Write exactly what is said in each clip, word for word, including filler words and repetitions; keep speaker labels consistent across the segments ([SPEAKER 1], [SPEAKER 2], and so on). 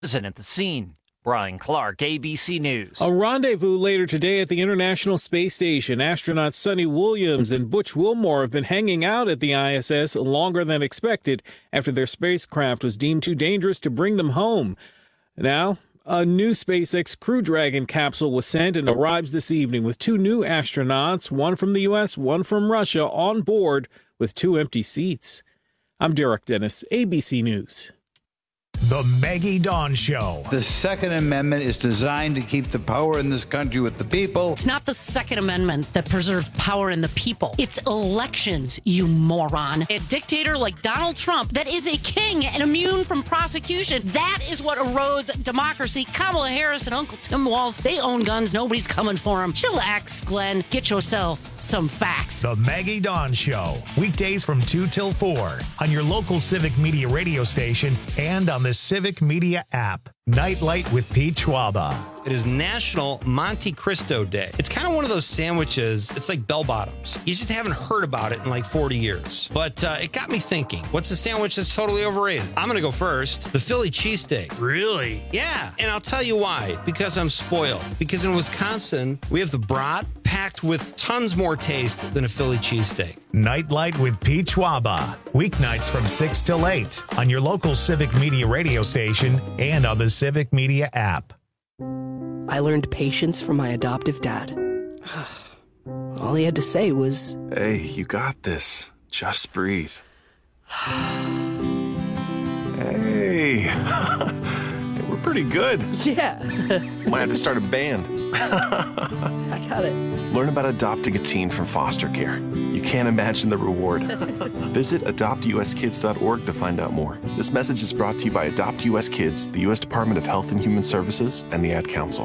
[SPEAKER 1] At the scene, Brian Clark, A B C News.
[SPEAKER 2] A rendezvous later today at the International Space Station. Astronauts Sonny Williams and Butch Wilmore have been hanging out at the I S S longer than expected after their spacecraft was deemed too dangerous to bring them home. Now, a new SpaceX Crew Dragon capsule was sent and arrives this evening with two new astronauts, one from the U S, one from Russia, on board with two empty seats. I'm Derek Dennis, A B C News.
[SPEAKER 3] The Maggie Dawn Show.
[SPEAKER 4] The Second Amendment is designed to keep the power in this country with the people.
[SPEAKER 5] It's not the Second Amendment that preserves power in the people. It's elections, you moron. A dictator like Donald Trump that is a king and immune from prosecution. That is what erodes democracy. Kamala Harris and Uncle Tim Walz, they own guns. Nobody's coming for them. Chillax, Glenn. Get yourself some facts.
[SPEAKER 3] The Maggie Dawn Show. Weekdays from two till four on your local Civic Media radio station and on the Civic Media app. Nightlight with Pete Schwaba.
[SPEAKER 6] It is National Monte Cristo Day. It's kind of one of those sandwiches. It's like bell bottoms. You just haven't heard about it in like forty years. But uh, it got me thinking, what's a sandwich that's totally overrated? I'm going to go first. The Philly cheesesteak.
[SPEAKER 3] Really?
[SPEAKER 6] Yeah. And I'll tell you why. Because I'm spoiled. Because in Wisconsin, we have the brat packed with tons more taste than a Philly cheesesteak.
[SPEAKER 3] Nightlight with Pete Schwaba. Weeknights from six till eight on your local Civic Media radio station and on the Civic Media app.
[SPEAKER 7] I learned patience from my adoptive dad. All he had to say was,
[SPEAKER 8] "Hey, you got this. Just breathe." Hey, we're pretty good.
[SPEAKER 7] Yeah.
[SPEAKER 8] Might have to start a band.
[SPEAKER 7] I got it.
[SPEAKER 8] Learn about adopting a teen from foster care. You can't imagine the reward. Visit adopt u s kids dot org to find out more. This message is brought to you by Adopt U S Kids, the U S Department of Health and Human Services, and the Ad Council.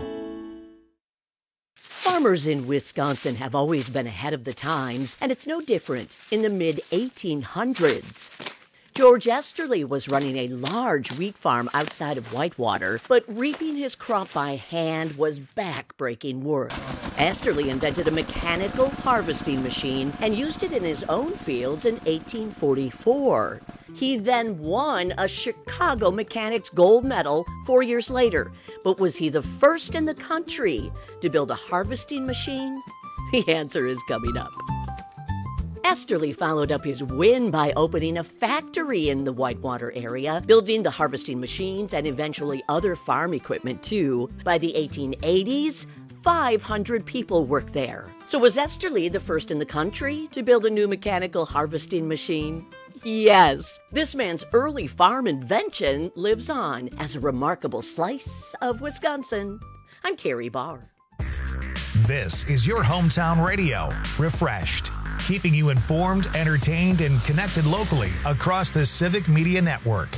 [SPEAKER 9] Farmers in Wisconsin have always been ahead of the times, and it's no different in the mid eighteen hundreds. George Esterly was running a large wheat farm outside of Whitewater, but reaping his crop by hand was back-breaking work. Esterly invented a mechanical harvesting machine and used it in his own fields in eighteen forty-four. He then won a Chicago Mechanics Gold Medal four years later. But was he the first in the country to build a harvesting machine? The answer is coming up. Esterly followed up his win by opening a factory in the Whitewater area, building the harvesting machines and eventually other farm equipment too. By the eighteen eighties, five hundred people worked there. So was Esterly the first in the country to build a new mechanical harvesting machine? Yes. This man's early farm invention lives on as a remarkable slice of Wisconsin. I'm Terry Barr.
[SPEAKER 3] This is your hometown radio, Refreshed, keeping you informed, entertained, and connected locally across the Civic Media Network.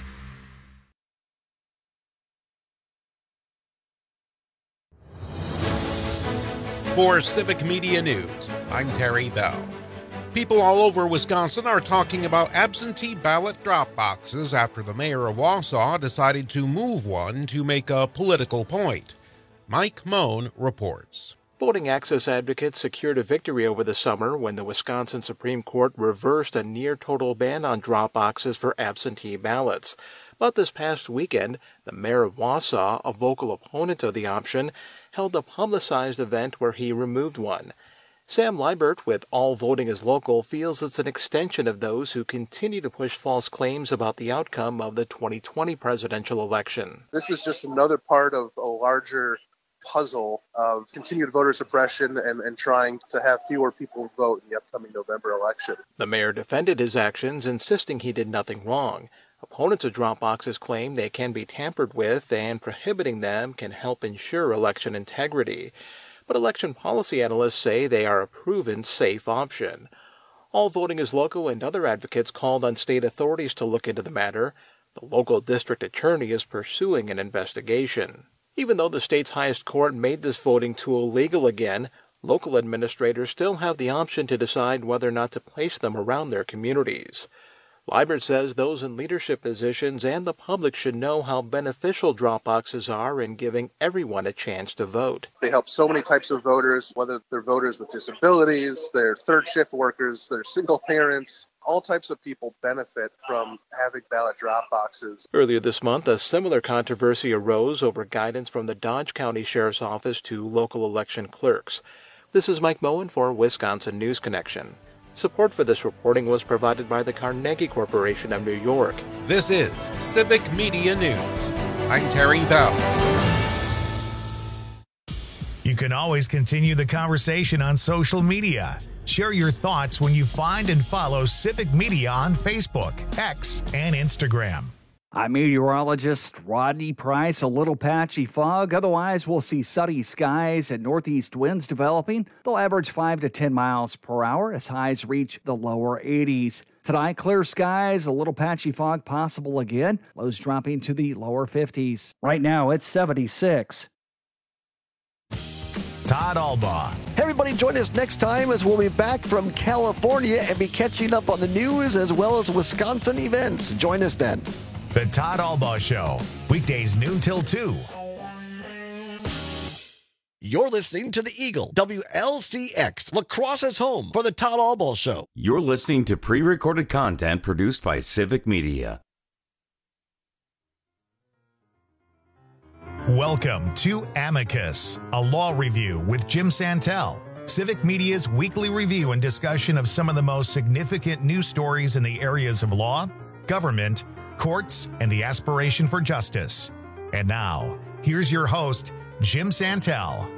[SPEAKER 10] For Civic Media News, I'm Terry Bell. People all over Wisconsin are talking about absentee ballot drop boxes after the mayor of Wausau decided to move one to make a political point. Mike Moan reports.
[SPEAKER 11] Voting access advocates secured a victory over the summer when the Wisconsin Supreme Court reversed a near-total ban on drop boxes for absentee ballots. But this past weekend, the mayor of Wausau, a vocal opponent of the option, held a publicized event where he removed one. Sam Liebert with All Voting is Local feels it's an extension of those who continue to push false claims about the outcome of the twenty twenty presidential election.
[SPEAKER 12] This is just another part of a larger puzzle of continued voter suppression and, and trying to have fewer people vote in the upcoming November election.
[SPEAKER 11] The mayor defended his actions, insisting he did nothing wrong. Opponents of drop boxes claim they can be tampered with and prohibiting them can help ensure election integrity. But election policy analysts say they are a proven safe option. All Voting is Local and other advocates called on state authorities to look into the matter. The local district attorney is pursuing an investigation. Even though the state's highest court made this voting tool legal again, local administrators still have the option to decide whether or not to place them around their communities. Liebert says those in leadership positions and the public should know how beneficial drop boxes are in giving everyone a chance to vote.
[SPEAKER 12] They help so many types of voters, whether they're voters with disabilities, they're third shift workers, they're single parents. All types of people benefit from having ballot drop boxes.
[SPEAKER 11] Earlier this month, a similar controversy arose over guidance from the Dodge County Sheriff's Office to local election clerks. This is Mike Moen for Wisconsin News Connection. Support for this reporting was provided by the Carnegie Corporation of New York.
[SPEAKER 10] This is Civic Media News. I'm Terry Bell.
[SPEAKER 3] You can always continue the conversation on social media. Share your thoughts when you find and follow Civic Media on Facebook, X, and Instagram.
[SPEAKER 13] I'm meteorologist Rodney Price. A little patchy fog. Otherwise, we'll see sunny skies and northeast winds developing. They'll average five to ten miles per hour as highs reach the lower eighties. Tonight, clear skies, a little patchy fog possible again. Lows dropping to the lower fifties. Right now, it's seventy-six.
[SPEAKER 3] Todd Albaugh.
[SPEAKER 14] Hey everybody, join us next time as we'll be back from California and be catching up on the news as well as Wisconsin events. Join us then.
[SPEAKER 3] The Todd Albaugh Show, weekdays noon till two.
[SPEAKER 14] You're listening to the Eagle, W L C X, La Crosse's home for the Todd Albaugh Show.
[SPEAKER 15] You're listening to pre-recorded content produced by Civic Media.
[SPEAKER 3] Welcome to Amicus, a law review with Jim Santel. Civic Media's weekly review and discussion of some of the most significant news stories in the areas of law, government, courts, and the aspiration for justice. And now, here's your host, Jim Santel.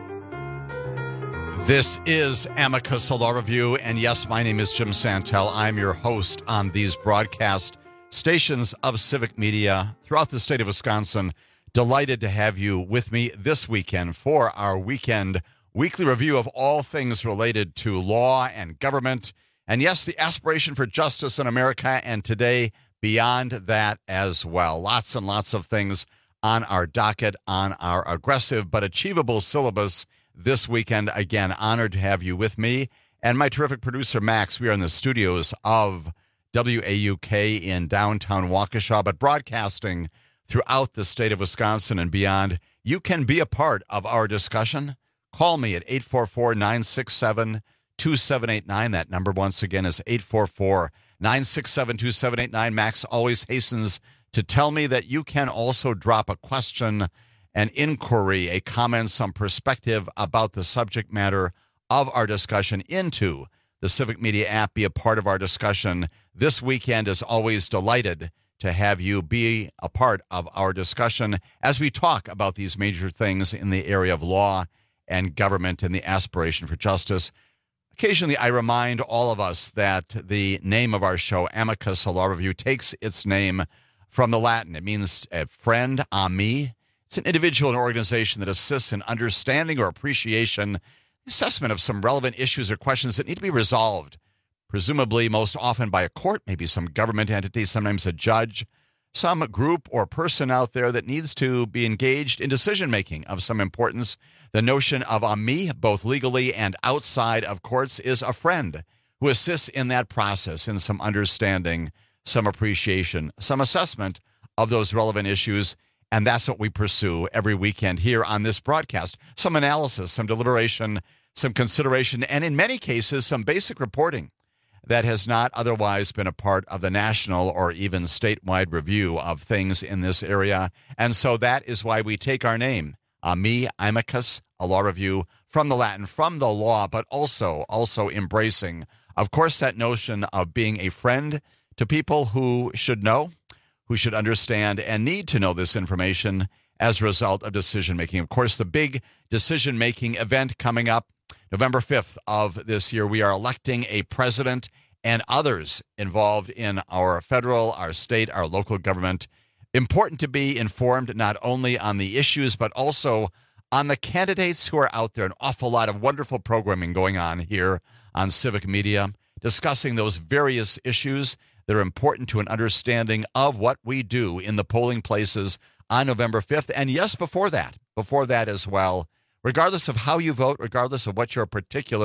[SPEAKER 16] This is Amicus, a law review, and yes, my name is Jim Santel. I'm your host on these broadcast stations of Civic Media throughout the state of Wisconsin. Delighted to have you with me this weekend for our weekend weekly review of all things related to law and government. And yes, the aspiration for justice in America, and today beyond that as well. Lots and lots of things on our docket, on our aggressive but achievable syllabus this weekend. Again, honored to have you with me and my terrific producer, Max. We are in the studios of W A U K in downtown Waukesha, but broadcasting throughout the state of Wisconsin and beyond. You can be a part of our discussion. Call me at eight four four, nine six seven, two seven eight nine. That number, once again, is eight four four, nine six seven, two seven eight nine. Max always hastens to tell me that you can also drop a question, an inquiry, a comment, some perspective about the subject matter of our discussion into the Civic Media app. Be a part of our discussion. This weekend is always delighted to have you be a part of our discussion as we talk about these major things in the area of law and government and the aspiration for justice. Occasionally, I remind all of us that the name of our show, Amicus, a law review, takes its name from the Latin. It means a friend, ami. It's an individual or organization that assists in understanding or appreciation, assessment of some relevant issues or questions that need to be resolved, presumably most often by a court, maybe some government entity, sometimes a judge, some group or person out there that needs to be engaged in decision-making of some importance. The notion of ami, both legally and outside of courts, is a friend who assists in that process, in some understanding, some appreciation, some assessment of those relevant issues. And that's what we pursue every weekend here on this broadcast. Some analysis, some deliberation, some consideration, and in many cases, some basic reporting that has not otherwise been a part of the national or even statewide review of things in this area. And so that is why we take our name, ami, amicus, a law review, from the Latin, from the law, but also, also embracing, of course, that notion of being a friend to people who should know, who should understand, and need to know this information as a result of decision-making. Of course, the big decision-making event coming up November fifth of this year, we are electing a president and others involved in our federal, our state, our local government. Important to be informed not only on the issues, but also on the candidates who are out there. An awful lot of wonderful programming going on here on Civic Media, discussing those various issues that are important to an understanding of what we do in the polling places on November fifth. And yes, before that, before that as well, regardless of how you vote, regardless of what your particular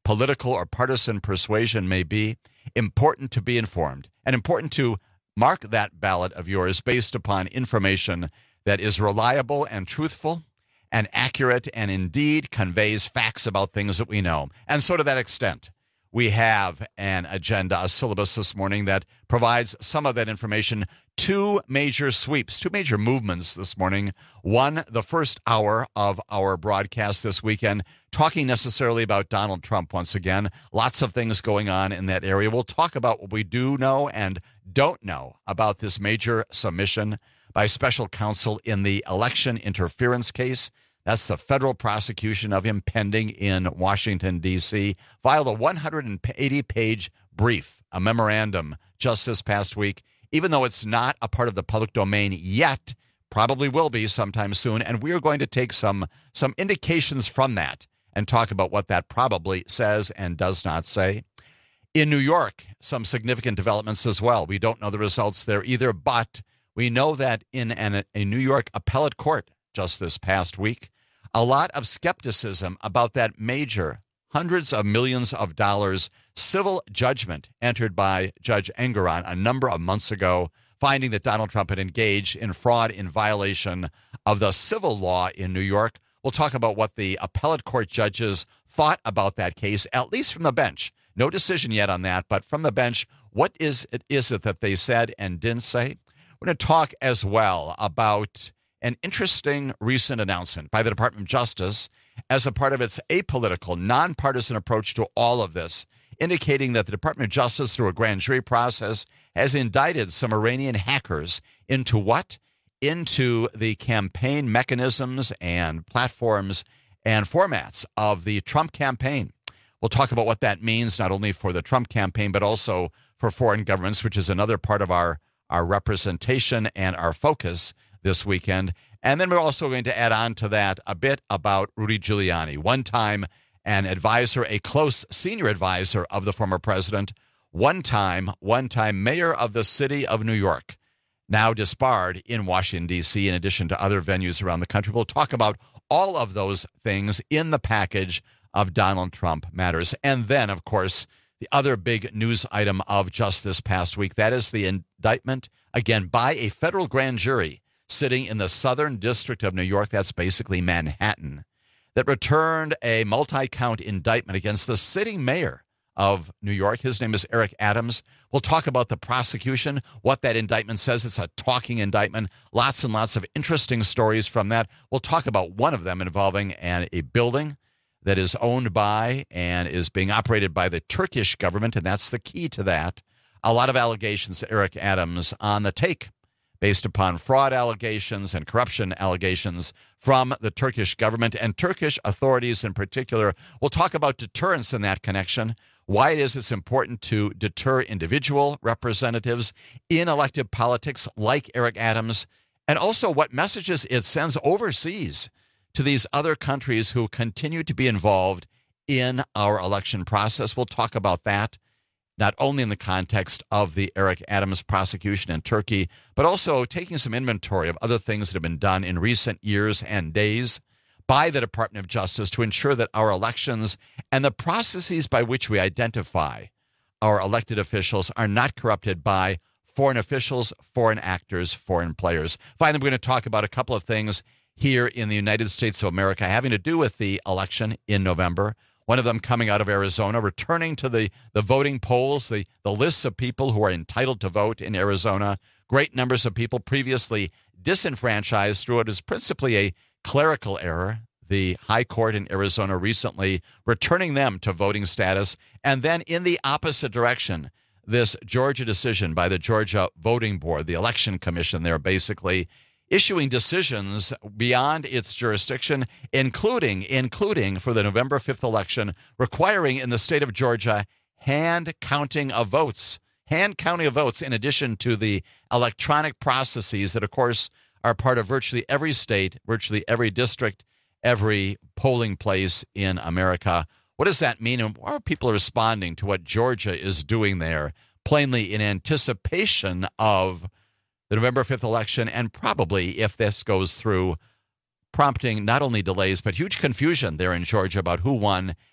[SPEAKER 16] political or partisan persuasion may be, important to be informed and important to mark that ballot of yours based upon information that is reliable and truthful and accurate and indeed conveys facts about things that we know. And so to that extent, we have an agenda, a syllabus this morning that provides some of that information. Two major sweeps, two major movements this morning. One, the first hour of our broadcast this weekend, talking necessarily about Donald Trump once again. Lots of things going on in that area. We'll talk about what we do know and don't know about this major submission by special counsel in the election interference case. That's the federal prosecution of him pending in Washington, D C Filed a one hundred eighty page brief, a memorandum, just this past week, even though it's not a part of the public domain yet, probably will be sometime soon. And we are going to take some, some indications from that and talk about what that probably says and does not say. In New York, some significant developments as well. We don't know the results there either, but we know that in an, a New York appellate court just this past week, a lot of skepticism about that major hundreds of millions of dollars civil judgment entered by Judge Engoron a number of months ago, finding that Donald Trump had engaged in fraud in violation of the civil law in New York. We'll talk about what the appellate court judges thought about that case, at least from the bench. No decision yet on that, but from the bench, what is it, is it that they said and didn't say? We're going to talk as well about an interesting recent announcement by the Department of Justice as a part of its apolitical, nonpartisan approach to all of this, indicating that the Department of Justice, through a grand jury process, has indicted some Iranian hackers into what? Into the campaign mechanisms and platforms and formats of the Trump campaign. We'll talk about what that means, not only for the Trump campaign, but also for foreign governments, which is another part of our, our representation and our focus this weekend. And then we're also going to add on to that a bit about Rudy Giuliani, one time an advisor, a close senior advisor of the former president, one time, one time mayor of the city of New York, now disbarred in Washington, D C, in addition to other venues around the country. We'll talk about all of those things in the package of Donald Trump matters. And then, of course, the other big news item of just this past week, that is the indictment, again, by a federal grand jury sitting in the Southern District of New York, that's basically Manhattan, that returned a multi-count indictment against the sitting mayor of New York. His name is Eric Adams. We'll talk about the prosecution, what that indictment says. It's a talking indictment. Lots and lots of interesting stories from that. We'll talk about one of them involving an, a building that is owned by and is being operated by the Turkish government, and that's the key to that. A lot of allegations to Eric Adams on the take, based upon fraud allegations and corruption allegations from the Turkish government and Turkish authorities in particular. We'll talk about deterrence in that connection, why it is it's important to deter individual representatives in elective politics like Eric Adams, and also what messages it sends overseas to these other countries who continue to be involved in our election process. We'll talk about that, not only in the context of the Eric Adams prosecution in Turkey, but also taking some inventory of other things that have been done in recent years and days by the Department of Justice to ensure that our elections and the processes by which we identify our elected officials are not corrupted by foreign officials, foreign actors, foreign players. Finally, we're going to talk about a couple of things here in the United States of America having to do with the election in November. One of them coming out of Arizona, returning to the, the voting polls, the, the lists of people who are entitled to vote in Arizona. Great numbers of people previously disenfranchised through what is principally a clerical error. The High Court in Arizona recently returning them to voting status. And then in the opposite direction, this Georgia decision by the Georgia Voting Board, the Election Commission there, basically issuing decisions beyond its jurisdiction, including, including for the November fifth election, requiring in the state of Georgia hand counting of votes, hand counting of votes in addition to the electronic processes that, of course, are part of virtually every state, virtually every district, every polling place in America. What does that mean? And how are people responding to what Georgia is doing there, plainly in anticipation of the November fifth election, and probably, if this goes through, prompting not only delays, but huge confusion there in Georgia about who won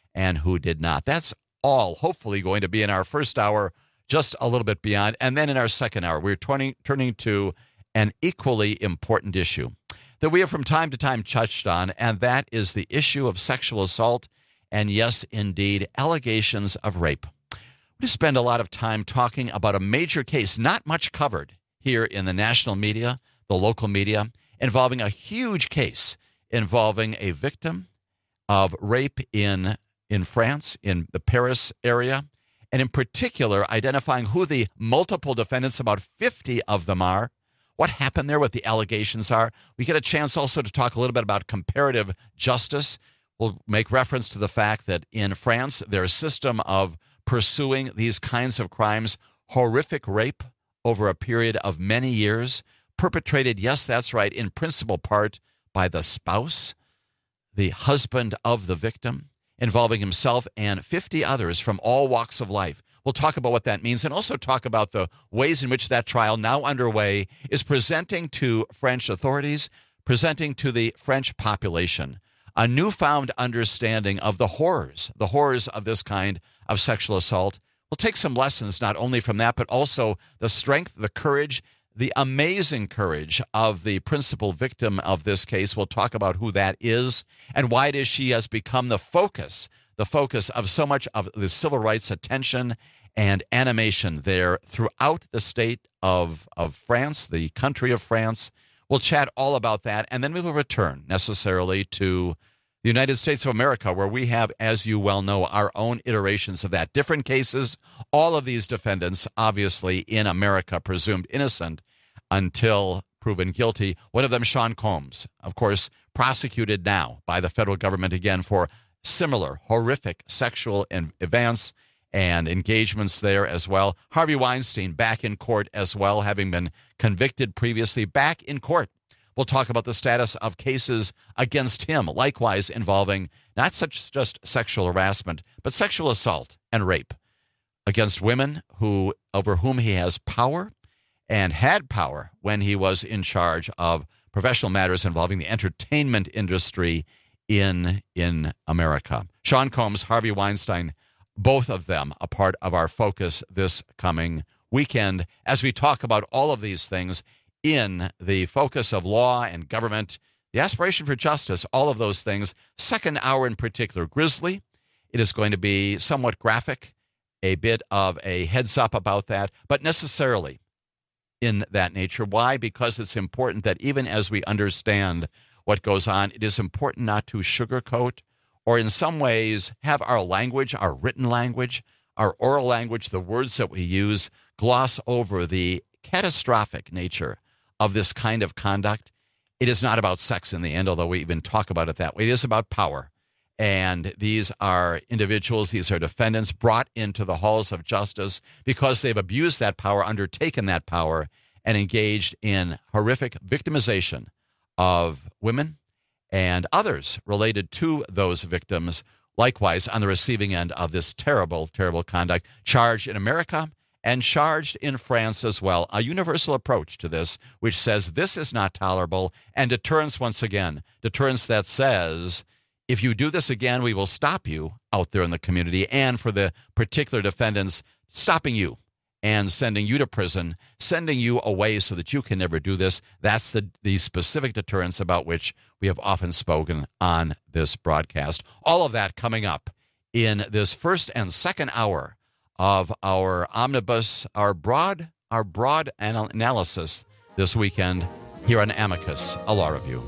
[SPEAKER 16] and who did not. That's all hopefully going to be in our first hour, just a little bit beyond. And then in our second hour, we're turning, turning to an equally important issue that we have from time to time touched on, and that is the issue of sexual assault and, yes, indeed, allegations of rape. We spend a lot of time talking about a major case, not much covered here in the national media, the local media, involving a huge case involving a victim of rape in, in France, in the Paris area, and in particular identifying who the multiple defendants, about fifty of them, are, what happened there, what the allegations are. We get a chance also to talk a little bit about comparative justice. We'll make reference to the fact that in France, their system of pursuing these kinds of crimes, horrific rape over a period of many years, perpetrated, yes, that's right, in principal part by the spouse, the husband of the victim, involving himself and fifty others from all walks of life. We'll talk about what that means and also talk about the ways in which that trial, now underway, is presenting to French authorities, presenting to the French population, a newfound understanding of the horrors, the horrors of this kind of sexual assault. We'll take some lessons not only from that, but also the strength, the courage, the amazing courage of the principal victim of this case. We'll talk about who that is and why it is she has become the focus, the focus of so much of the civil rights attention and animation there throughout the state of, of France, the country of France. We'll chat all about that, and then we will return necessarily to the United States of America, where we have, as you well know, our own iterations of that. Different cases, all of these defendants, obviously, in America, presumed innocent until proven guilty. One of them, Sean Combs, of course, prosecuted now by the federal government again for similar horrific sexual advance and engagements there as well. Harvey Weinstein back in court as well, having been convicted previously, back in court. We'll talk about the status of cases against him, likewise involving not such just sexual harassment, but sexual assault and rape against women who over whom he has power and had power when he was in charge of professional matters involving the entertainment industry in, in America. Sean Combs, Harvey Weinstein, both of them a part of our focus this coming weekend as we talk about all of these things in the focus of law and government, the aspiration for justice, all of those things. Second hour in particular, grisly. It is going to be somewhat graphic, a bit of a heads up about that, but necessarily in that nature. Why? Because it's important that even as we understand what goes on, it is important not to sugarcoat or in some ways have our language, our written language, our oral language, the words that we use, gloss over the catastrophic nature of this kind of conduct. It is not about sex in the end, although we even talk about it that way. It is about power. And these are individuals, these are defendants brought into the halls of justice because they've abused that power, undertaken that power, and engaged in horrific victimization of women and others related to those victims, likewise on the receiving end of this terrible, terrible conduct, charged in America and charged in France as well. A universal approach to this, which says this is not tolerable, and deterrence once again, deterrence that says, if you do this again, we will stop you out there in the community, and for the particular defendants, stopping you and sending you to prison, sending you away so that you can never do this. That's the, the specific deterrence about which we have often spoken on this broadcast. All of that coming up in this first and second hour of our omnibus, our broad, our broad anal- analysis this weekend here on Amicus, a law review.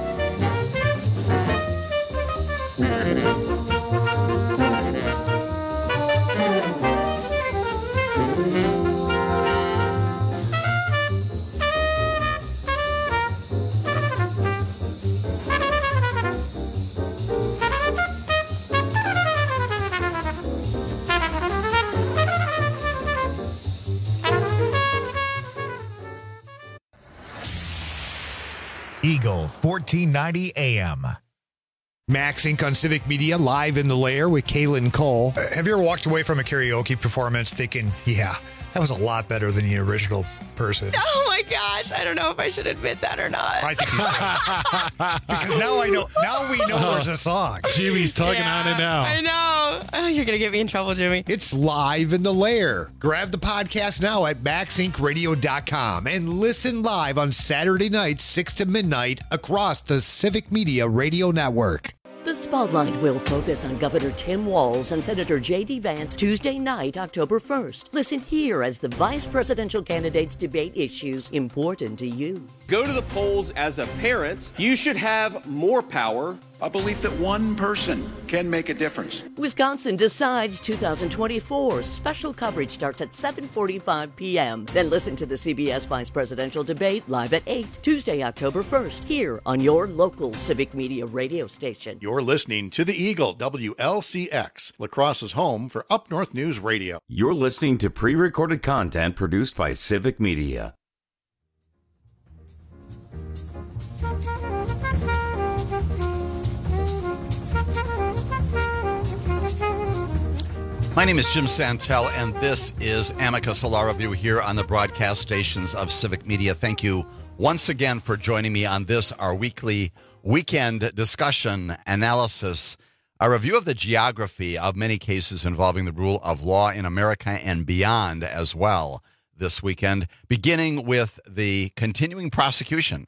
[SPEAKER 3] Eagle fourteen ninety A M.
[SPEAKER 17] Max Incorporated on Civic Media, live in the lair with Kaylin Cole.
[SPEAKER 18] Uh, have you ever walked away from a karaoke performance thinking, yeah,
[SPEAKER 17] That was a lot better than the original person.
[SPEAKER 18] Oh my gosh, I don't know if I should admit that or not.
[SPEAKER 17] I think you should. Because now I know. Now we know there's a song.
[SPEAKER 2] Jimmy's tugging
[SPEAKER 18] Yeah,
[SPEAKER 2] on it now.
[SPEAKER 18] I know. Oh, you're going to get me in trouble, Jimmy.
[SPEAKER 17] It's live in the lair. Grab the podcast now at max inc radio dot com and listen live on Saturday nights, six to midnight, across the Civic Media Radio Network.
[SPEAKER 9] The spotlight will focus on Governor Tim Walz and Senator J D. Vance Tuesday night, October first. Listen here as the vice presidential candidates debate issues important to you.
[SPEAKER 19] Go to the polls as a parent. You should have more power.
[SPEAKER 20] A belief that one person can make a difference.
[SPEAKER 9] Wisconsin Decides twenty twenty-four. Special coverage starts at seven forty-five p.m. Then listen to the C B S Vice Presidential Debate live at eight, Tuesday, October first, here on your local Civic Media radio station.
[SPEAKER 21] You're listening to The Eagle, W L C X, La Crosse's home for Up North News Radio.
[SPEAKER 15] You're listening to pre-recorded content produced by Civic Media.
[SPEAKER 16] My name is Jim Santel, and this is Amicus Law Review here on the broadcast stations of Civic Media. Thank you once again for joining me on this, our weekly weekend discussion, analysis, a review of the geography of many cases involving the rule of law in America and beyond as well this weekend, beginning with the continuing prosecution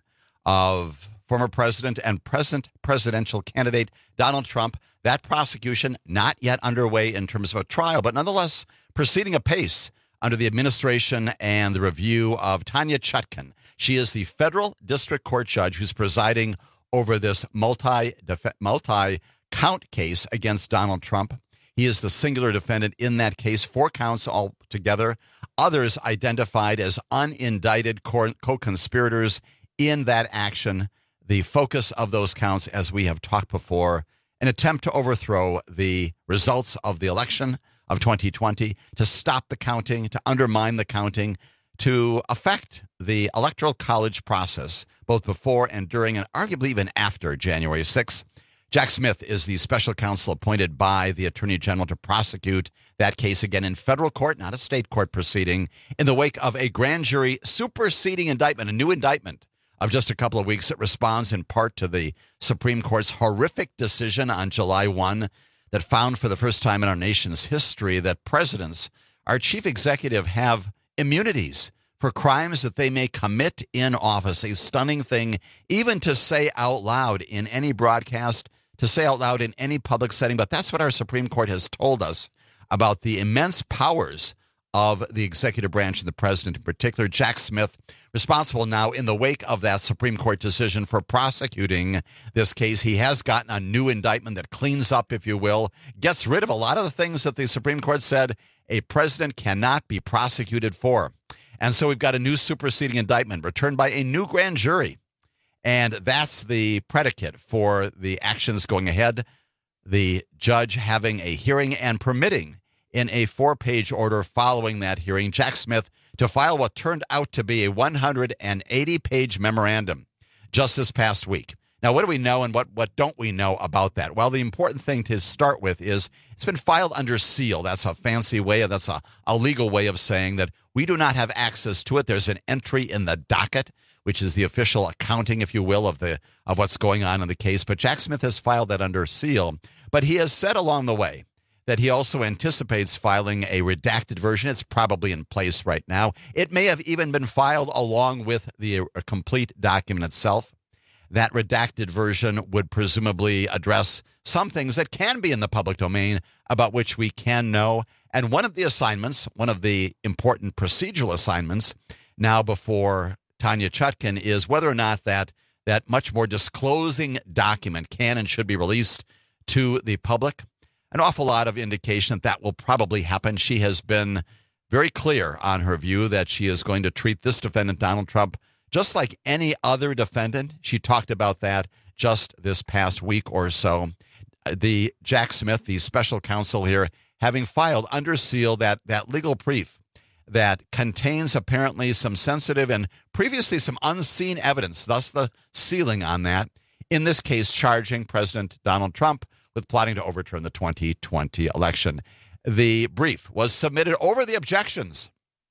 [SPEAKER 16] of former president and present presidential candidate Donald Trump. That prosecution not yet underway in terms of a trial, but nonetheless proceeding apace under the administration and the review of Tanya Chutkan. She is the federal district court judge who's presiding over this multi multi count case against Donald Trump. He is the singular defendant in that case, four counts altogether. Others identified as unindicted co-conspirators in that action. The focus of those counts, as we have talked before, an attempt to overthrow the results of the election of twenty twenty, to stop the counting, to undermine the counting, to affect the Electoral College process, both before and during and arguably even after January sixth. Jack Smith is the special counsel appointed by the Attorney General to prosecute that case again in federal court, not a state court proceeding, in the wake of a grand jury superseding indictment, a new indictment of just a couple of weeks that responds in part to the Supreme Court's horrific decision on July first that found for the first time in our nation's history that presidents, our chief executive, have immunities for crimes that they may commit in office. A stunning thing even to say out loud in any broadcast, to say out loud in any public setting. But that's what our Supreme Court has told us about the immense powers of the executive branch and the president in particular. Jack Smith, responsible now in the wake of that Supreme Court decision for prosecuting this case. He has gotten a new indictment that cleans up, if you will, gets rid of a lot of the things that the Supreme Court said a president cannot be prosecuted for. And so we've got a new superseding indictment returned by a new grand jury. And that's the predicate for the actions going ahead. The judge having a hearing and permitting in a four-page order following that hearing, Jack Smith to file what turned out to be a one hundred eighty page memorandum just this past week. Now, what do we know and what, what don't we know about that? Well, the important thing to start with is it's been filed under seal. That's a fancy way, that's a, a legal way of saying that we do not have access to it. There's an entry in the docket, which is the official accounting, if you will, of the of what's going on in the case. But Jack Smith has filed that under seal. But he has said along the way that he also anticipates filing a redacted version. It's probably in place right now. It may have even been filed along with the complete document itself. That redacted version would presumably address some things that can be in the public domain about which we can know. And one of the assignments, one of the important procedural assignments now before Tanya Chutkan is whether or not that that much more disclosing document can and should be released to the public. An awful lot of indication that that will probably happen. She has been very clear on her view that she is going to treat this defendant, Donald Trump, just like any other defendant. She talked about that just this past week or so. The Jack Smith, the special counsel here, having filed under seal that, that legal brief that contains apparently some sensitive and previously some unseen evidence, thus the sealing on that, in this case charging President Donald Trump with plotting to overturn the twenty twenty election. The brief was submitted over the objections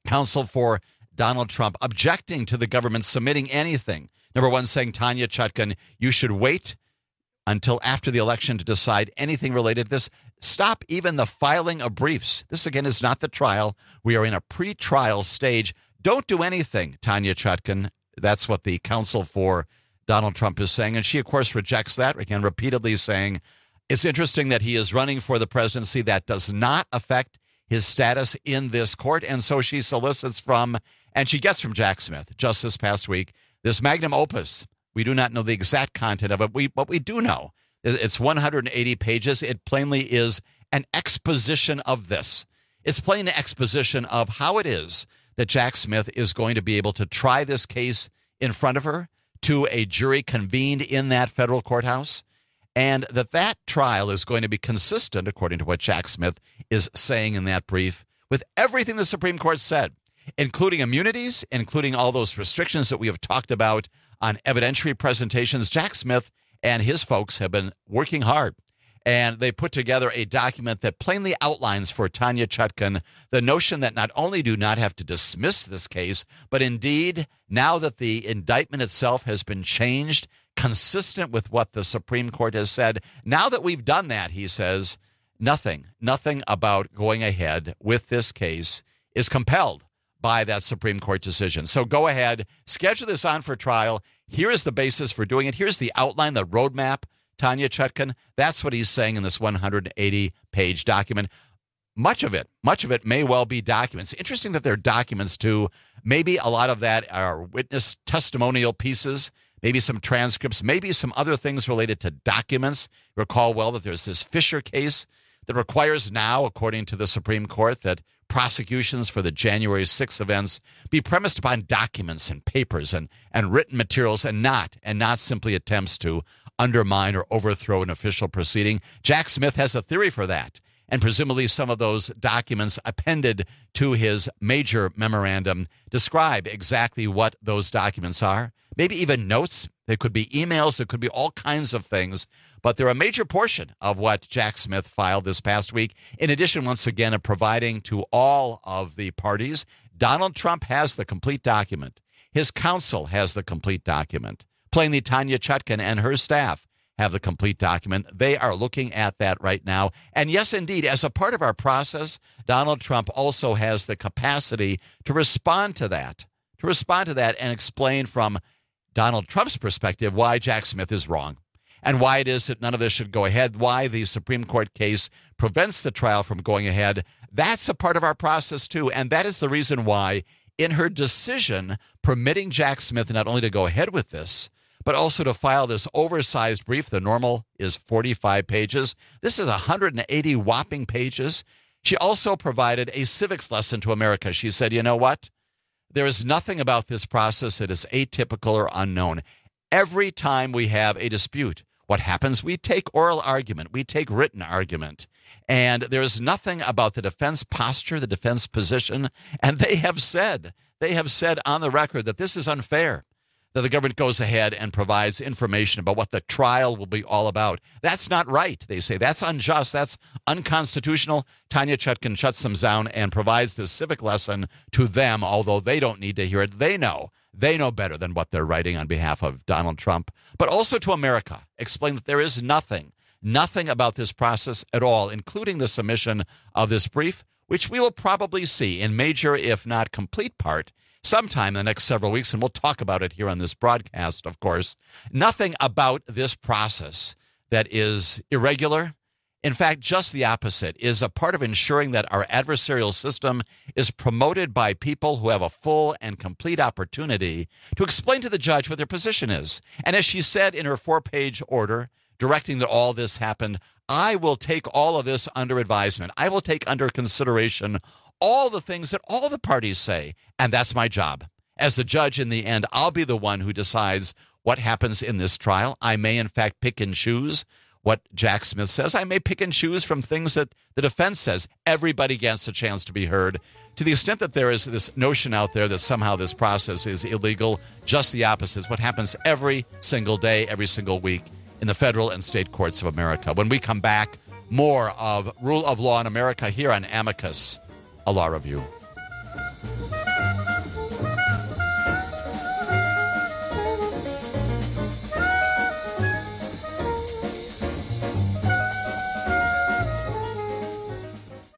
[SPEAKER 16] counsel for Donald Trump, objecting to the government submitting anything. Number one, saying, Tanya Chutkan, you should wait until after the election to decide anything related to this. Stop even the filing of briefs. This, again, is not the trial. We are in a pre-trial stage. Don't do anything, Tanya Chutkan. That's what the counsel for Donald Trump is saying. And she, of course, rejects that, again, repeatedly saying, it's interesting that he is running for the presidency. That does not affect his status in this court. And so she solicits from, and she gets from Jack Smith just this past week, this magnum opus. We do not know the exact content of it, we, but we do know it's one hundred eighty pages. It plainly is an exposition of this. It's plain exposition of how it is that Jack Smith is going to be able to try this case in front of her to a jury convened in that federal courthouse, and that that trial is going to be consistent, according to what Jack Smith is saying in that brief, with everything the Supreme Court said, including immunities, including all those restrictions that we have talked about on evidentiary presentations. Jack Smith and his folks have been working hard, and they put together a document that plainly outlines for Tanya Chutkan the notion that not only do not have to dismiss this case, but indeed, now that the indictment itself has been changed, consistent with what the Supreme Court has said, now that we've done that, he says, nothing, nothing about going ahead with this case is compelled by that Supreme Court decision. So go ahead, schedule this on for trial. Here is the basis for doing it. Here's the outline, the roadmap, Tanya Chutkan. That's what he's saying in this one hundred eighty page document. Much of it, much of it may well be documents. Interesting that they're documents too. Maybe a lot of that are witness testimonial pieces, maybe some transcripts, maybe some other things related to documents. Recall well that there's this Fisher case that requires now, according to the Supreme Court, that prosecutions for the January sixth events be premised upon documents and papers and, and written materials, and not and not simply attempts to undermine or overthrow an official proceeding. Jack Smith has a theory for that, and presumably some of those documents appended to his major memorandum describe exactly what those documents are. Maybe even notes. They could be emails. It could be all kinds of things. But they're a major portion of what Jack Smith filed this past week. In addition, once again, of providing to all of the parties, Donald Trump has the complete document. His counsel has the complete document. Plainly, Tanya Chutkan and her staff have the complete document. They are looking at that right now. And yes, indeed, as a part of our process, Donald Trump also has the capacity to respond to that, to respond to that and explain from Donald Trump's perspective why Jack Smith is wrong and why it is that none of this should go ahead, why the Supreme Court case prevents the trial from going ahead. That's a part of our process, too. And that is the reason why, in her decision permitting Jack Smith not only to go ahead with this, but also to file this oversized brief, the normal is forty-five pages. This is one hundred eighty whopping pages. She also provided a civics lesson to America. She said, you know what? There is nothing about this process that is atypical or unknown. Every time we have a dispute, what happens? We take oral argument. We take written argument. And there is nothing about the defense posture, the defense position. And they have said, they have said on the record that this is unfair, that the government goes ahead and provides information about what the trial will be all about. That's not right, they say. That's unjust. That's unconstitutional. Tanya Chutkan shuts them down and provides this civic lesson to them, although they don't need to hear it. They know. They know better than what they're writing on behalf of Donald Trump. But also to America, explain that there is nothing, nothing about this process at all, including the submission of this brief, which we will probably see in major, if not complete part, sometime in the next several weeks, and we'll talk about it here on this broadcast, of course. Nothing about this process that is irregular. In fact, just the opposite, is a part of ensuring that our adversarial system is promoted by people who have a full and complete opportunity to explain to the judge what their position is. And as she said in her four-page order, directing that all this happened, I will take all of this under advisement. I will take under consideration all the things that all the parties say, and that's my job. As the judge in the end, I'll be the one who decides what happens in this trial. I may, in fact, pick and choose what Jack Smith says. I may pick and choose from things that the defense says. Everybody gets a chance to be heard. To the extent that there is this notion out there that somehow this process is illegal, just the opposite is what happens every single day, every single week in the federal and state courts of America. When we come back, more of Rule of Law in America here on Amicus, a law review.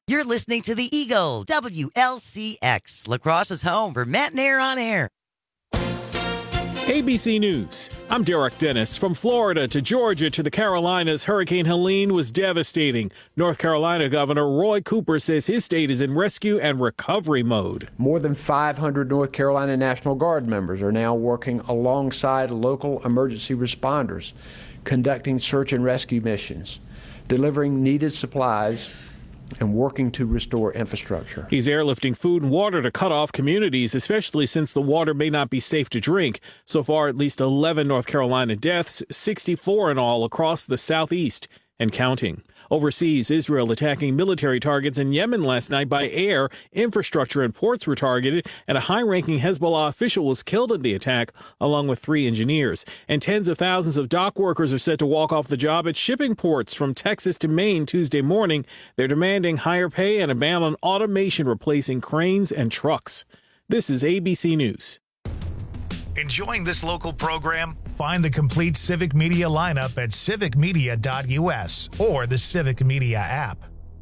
[SPEAKER 1] You're listening to the Eagle, W L C X, La Crosse's home for Matt Nair on air.
[SPEAKER 2] A B C News. I'm Derek Dennis. From Florida to Georgia to the Carolinas, Hurricane Helene was devastating. North Carolina Governor Roy Cooper says his state is in rescue and recovery mode.
[SPEAKER 22] More than five hundred North Carolina National Guard members are now working alongside local emergency responders, conducting search and rescue missions, delivering needed supplies, and working to restore infrastructure.
[SPEAKER 2] He's airlifting food and water to cut off communities, especially since the water may not be safe to drink. So far, at least eleven North Carolina deaths, sixty-four in all across the southeast and counting. Overseas, Israel attacking military targets in Yemen last night by air. Infrastructure and ports were targeted, and a high-ranking Hezbollah official was killed in the attack, along with three engineers. And tens of thousands of dock workers are set to walk off the job at shipping ports from Texas to Maine Tuesday morning. They're demanding higher pay and a ban on automation replacing cranes and trucks. This is A B C News.
[SPEAKER 3] Enjoying this local program? Find the complete Civic Media lineup at civic media dot U S or the Civic Media app.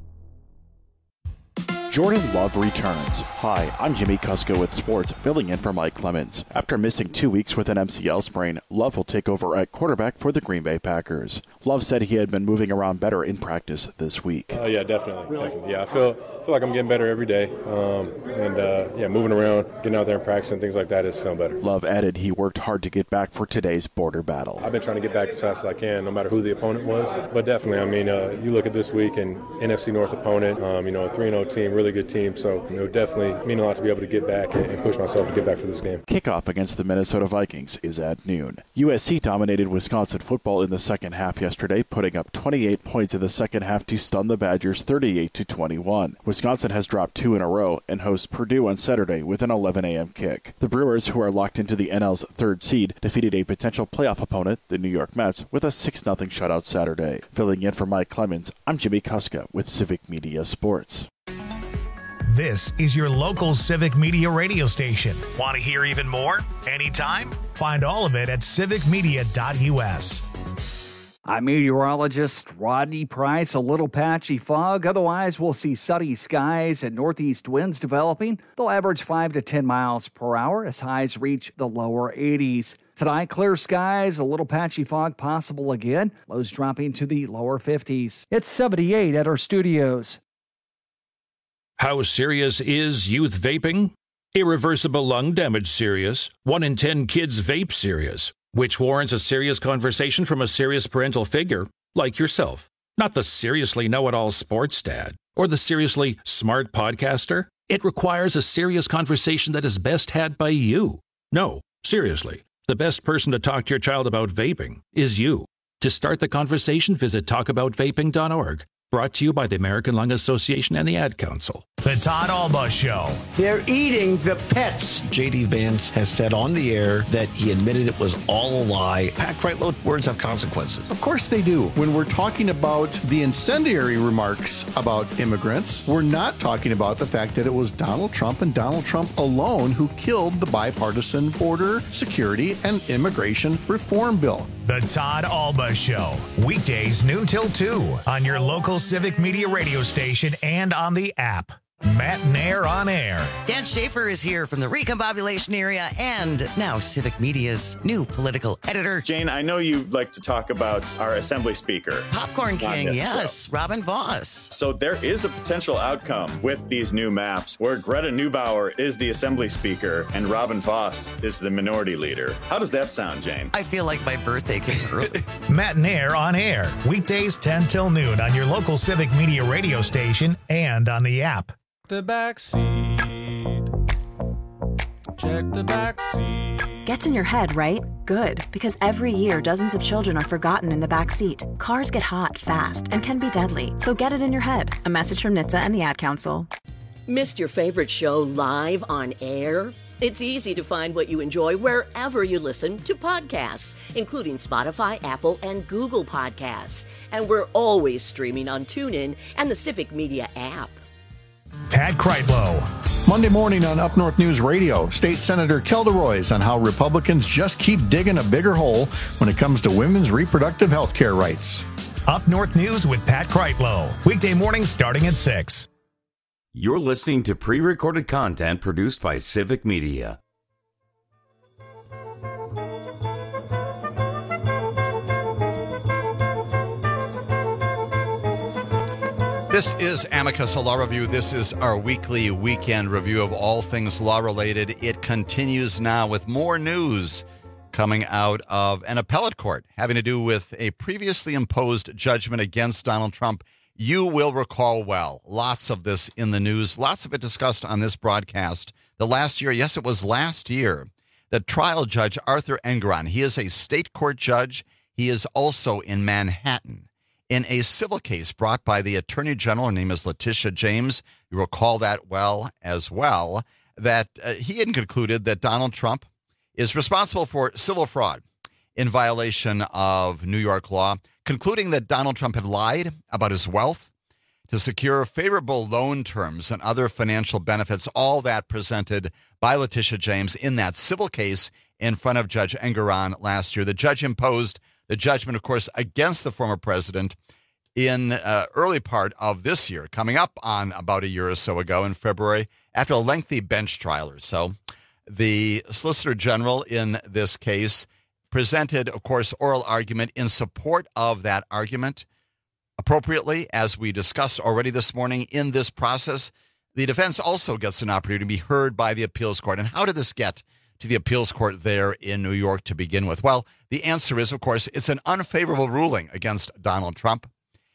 [SPEAKER 23] Jordan Love returns. Hi, I'm Jimmy Kusko with sports, filling in for Mike Clemens. After missing two weeks with an M C L sprain, Love will take over at quarterback for the Green Bay Packers. Love said he had been moving around better in practice this week.
[SPEAKER 24] Uh, yeah, definitely, definitely. Yeah, I feel feel like I'm getting better every day, um, and uh, yeah, moving around, getting out there and practicing, things like that is feeling better.
[SPEAKER 23] Love added he worked hard to get back for today's border battle.
[SPEAKER 24] I've been trying to get back as fast as I can, no matter who the opponent was. But definitely, I mean, uh, you look at this week and N F C North opponent, um, you know, a three and oh team, really good team. So it would definitely mean a lot to be able to get back and push myself to get back for this game.
[SPEAKER 23] Kickoff against the Minnesota Vikings is at noon. U S C dominated Wisconsin football in the second half yesterday, putting up twenty-eight points in the second half to stun the Badgers thirty-eight to twenty-one. Wisconsin has dropped two in a row and hosts Purdue on Saturday with an eleven a.m. kick. The Brewers, who are locked into the N L's third seed, defeated a potential playoff opponent, the New York Mets, with a six nothing shutout Saturday. Filling in for Mike Clemens, I'm Jimmy Kuska with Civic Media Sports.
[SPEAKER 3] This is your local Civic Media radio station. Want to hear even more? Anytime? Find all of it at civic media dot U S.
[SPEAKER 13] I'm meteorologist Rodney Price. A little patchy fog. Otherwise, we'll see sunny skies and northeast winds developing. They'll average five to ten miles per hour as highs reach the lower eighties. Tonight, clear skies, a little patchy fog possible again. Lows dropping to the lower fifties. It's seventy-eight at our studios.
[SPEAKER 25] How serious is youth vaping? Irreversible lung damage serious. One in ten kids vape serious, which warrants a serious conversation from a serious parental figure like yourself. Not the seriously know-it-all sports dad or the seriously smart podcaster. It requires a serious conversation that is best had by you. No, seriously, the best person to talk to your child about vaping is you. To start the conversation, visit talk about vaping dot org. Brought to you by the American Lung Association and the Ad Council.
[SPEAKER 3] The Todd Alba Show.
[SPEAKER 26] They're eating the pets.
[SPEAKER 27] J D. Vance has said on the air that he admitted it was all a lie. Pat Kreitlow, words have consequences.
[SPEAKER 21] Of course they do. When we're talking about the incendiary remarks about immigrants, we're not talking about the fact that it was Donald Trump and Donald Trump alone who killed the bipartisan border security and immigration reform bill.
[SPEAKER 3] The Todd Alba Show. Weekdays noon till two on your local Civic Media radio station and on the app. Matt Nair on air.
[SPEAKER 1] Dan Schaefer is here from the Recombobulation area and now Civic Media's new political editor.
[SPEAKER 28] Jane, I know you like to talk about our Assembly Speaker.
[SPEAKER 1] Popcorn King, yes, show. Robin Voss.
[SPEAKER 28] So there is a potential outcome with these new maps where Greta Neubauer is the Assembly Speaker and Robin Voss is the Minority Leader. How does that sound, Jane?
[SPEAKER 1] I feel like my birthday came early.
[SPEAKER 3] Matt Nair on air. Weekdays ten till noon on your local Civic Media radio station and on the app.
[SPEAKER 29] The back seat. Check the back seat.
[SPEAKER 30] Gets in your head, right? Good, because every year dozens of children are forgotten in the back seat. Cars get hot fast and can be deadly, so get it in your head. A message from N H T S A and the Ad Council.
[SPEAKER 9] Missed your favorite show live on air? It's easy to find what you enjoy wherever you listen to podcasts, including Spotify, Apple, and Google Podcasts. And we're always streaming on TuneIn and the Civic Media app.
[SPEAKER 3] Pat Kreitlow.
[SPEAKER 21] Monday morning on Up North News Radio, State Senator Kelda Roys on how Republicans just keep digging a bigger hole when it comes to women's reproductive health care rights.
[SPEAKER 3] Up North News with Pat Kreitlow. Weekday mornings starting at six.
[SPEAKER 15] You're listening to pre-recorded content produced by Civic Media.
[SPEAKER 16] This is Amicus, a law review. This is our weekly weekend review of all things law-related. It continues now with more news coming out of an appellate court having to do with a previously imposed judgment against Donald Trump. You will recall well, lots of this in the news, lots of it discussed on this broadcast. The last year, yes, it was last year, the trial judge Arthur Engoron, he is a state court judge. He is also in Manhattan in a civil case brought by the Attorney General. Her name is Letitia James. You recall that well as well, that uh, he had concluded that Donald Trump is responsible for civil fraud in violation of New York law, concluding that Donald Trump had lied about his wealth to secure favorable loan terms and other financial benefits, all that presented by Letitia James in that civil case in front of Judge Engoron last year. The judge imposed the judgment, of course, against the former president in uh, early part of this year, coming up on about a year or so ago in February, after a lengthy bench trial or so. The Solicitor General in this case presented, of course, oral argument in support of that argument. Appropriately, as we discussed already this morning in this process, the defense also gets an opportunity to be heard by the appeals court. And how did this get to the appeals court there in New York to begin with? Well, the answer is, of course, it's an unfavorable ruling against Donald Trump.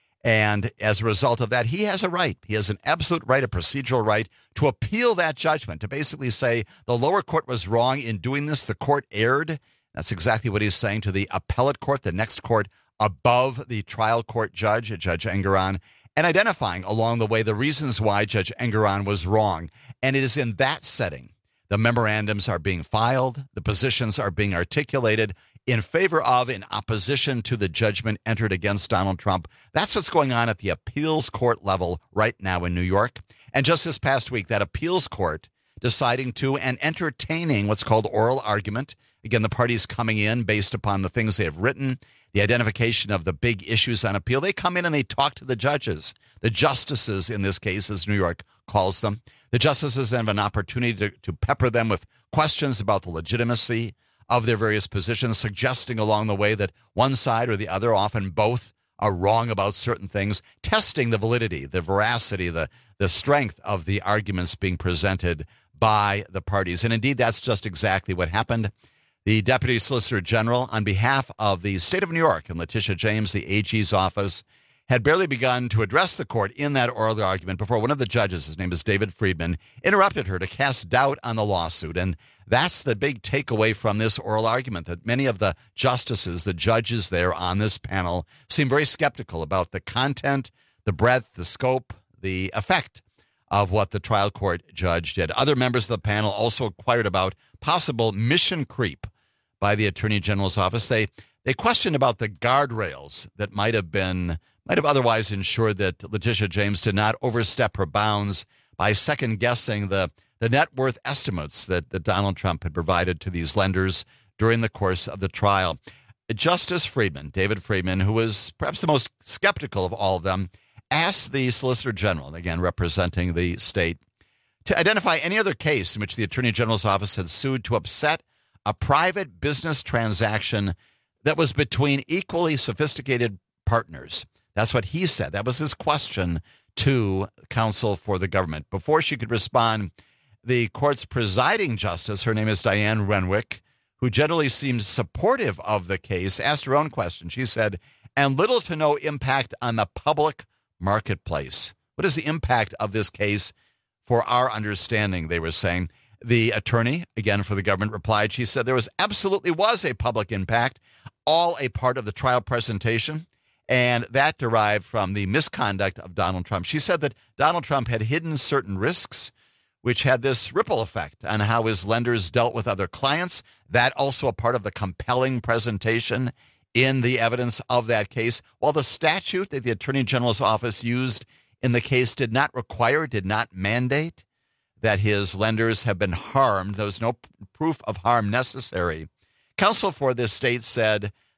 [SPEAKER 16] And as a result of that, he has a right. He has an absolute right, a procedural right, to appeal that judgment, to basically say the lower court was wrong in doing this. The court erred. That's exactly what he's saying to the appellate court, the next court above the trial court judge, Judge Engoron, and identifying along the way the reasons why Judge Engoron was wrong. And it is in that setting the memorandums are being filed, the positions are being articulated in favor of, in opposition to the judgment entered against Donald Trump. That's what's going on at the appeals court level right now in New York. And just this past week, that appeals court deciding to and entertaining what's called oral argument. Again, the parties coming in based upon the things they have written, the identification of the big issues on appeal. They come in and they talk to the judges, the justices in this case, as New York calls them. The justices then have an opportunity to, to pepper them with questions about the legitimacy of their various positions, suggesting along the way that one side or the other, often both, are wrong about certain things, testing the validity, the veracity, the, the strength of the arguments being presented by the parties. And indeed, that's just exactly what happened. The Deputy Solicitor General, on behalf of the state of New York and Letitia James, the A G's office, had barely begun to address the court in that oral argument before one of the judges, his name is David Friedman, interrupted her to cast doubt on the lawsuit. And that's the big takeaway from this oral argument, that many of the justices, the judges there on this panel, seem very skeptical about the content, the breadth, the scope, the effect of what the trial court judge did. Other members of the panel also inquired about possible mission creep by the Attorney General's office. They they questioned about the guardrails that might have been might have otherwise ensured that Letitia James did not overstep her bounds by second-guessing the, the net worth estimates that, that Donald Trump had provided to these lenders during the course of the trial. Justice Friedman, David Friedman, who was perhaps the most skeptical of all of them, asked the Solicitor General, again representing the state, to identify any other case in which the Attorney General's office had sued to upset a private business transaction that was between equally sophisticated partners. That's what he said. That was his question to counsel for the government. Before she could respond, the court's presiding justice, her name is Diane Renwick, who generally seemed supportive of the case, asked her own question. She said, and little to no impact on the public marketplace. What is the impact of this case for our understanding, they were saying. The attorney, again for the government, replied. She said there was absolutely was a public impact, all a part of the trial presentation, and that derived from the misconduct of Donald Trump. She said that Donald Trump had hidden certain risks, which had this ripple effect on how his lenders dealt with other clients. That also a part of the compelling presentation in the evidence of that case. While the statute that the Attorney General's office used in the case did not require, did not mandate that his lenders have been harmed, there was no p- proof of harm necessary. Counsel for this state said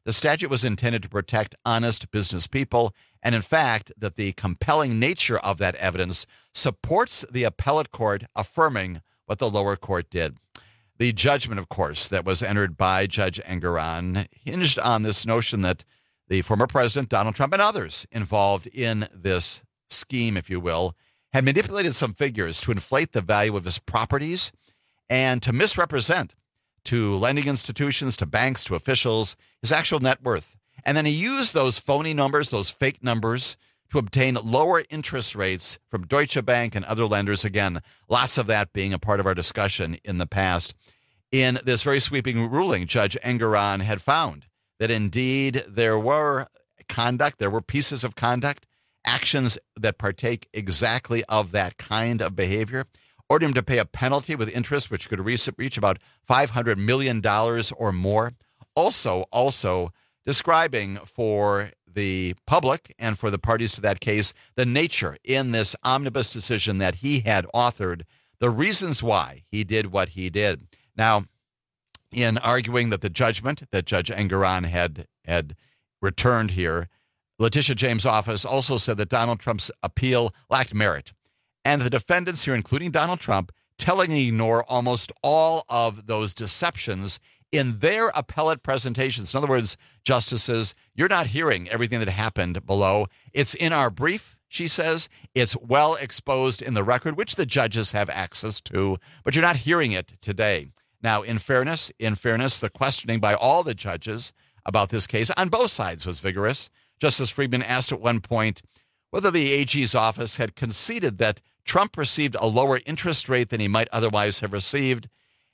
[SPEAKER 16] the statute was intended to protect honest business people, and in fact, that the compelling nature of that evidence supports the appellate court affirming what the lower court did. The judgment, of course, that was entered by Judge Engoron hinged on this notion that the former president, Donald Trump, and others involved in this scheme, if you will, had manipulated some figures to inflate the value of his properties and to misrepresent to lending institutions, to banks, to officials, his actual net worth. And then he used those phony numbers, those fake numbers, to obtain lower interest rates from Deutsche Bank and other lenders. Again, lots of that being a part of our discussion in the past. In this very sweeping ruling, Judge Engoron had found that indeed there were conduct, there were pieces of conduct, actions that partake exactly of that kind of behavior, ordered him to pay a penalty with interest, which could reach, reach about five hundred million dollars or more. Also, also describing for the public and for the parties to that case the nature in this omnibus decision that he had authored, the reasons why he did what he did. Now, in arguing that the judgment that Judge Engoron had had returned here, Letitia James' office also said that Donald Trump's appeal lacked merit. And the defendants here, including Donald Trump, tellingly ignore almost all of those deceptions in their appellate presentations. In other words, justices, you're not hearing everything that happened below. It's in our brief, she says. It's well exposed in the record, which the judges have access to, but you're not hearing it today. Now, in fairness, in fairness, the questioning by all the judges about this case on both sides was vigorous. Justice Friedman asked at one point whether the A G's office had conceded that Trump received a lower interest rate than he might otherwise have received.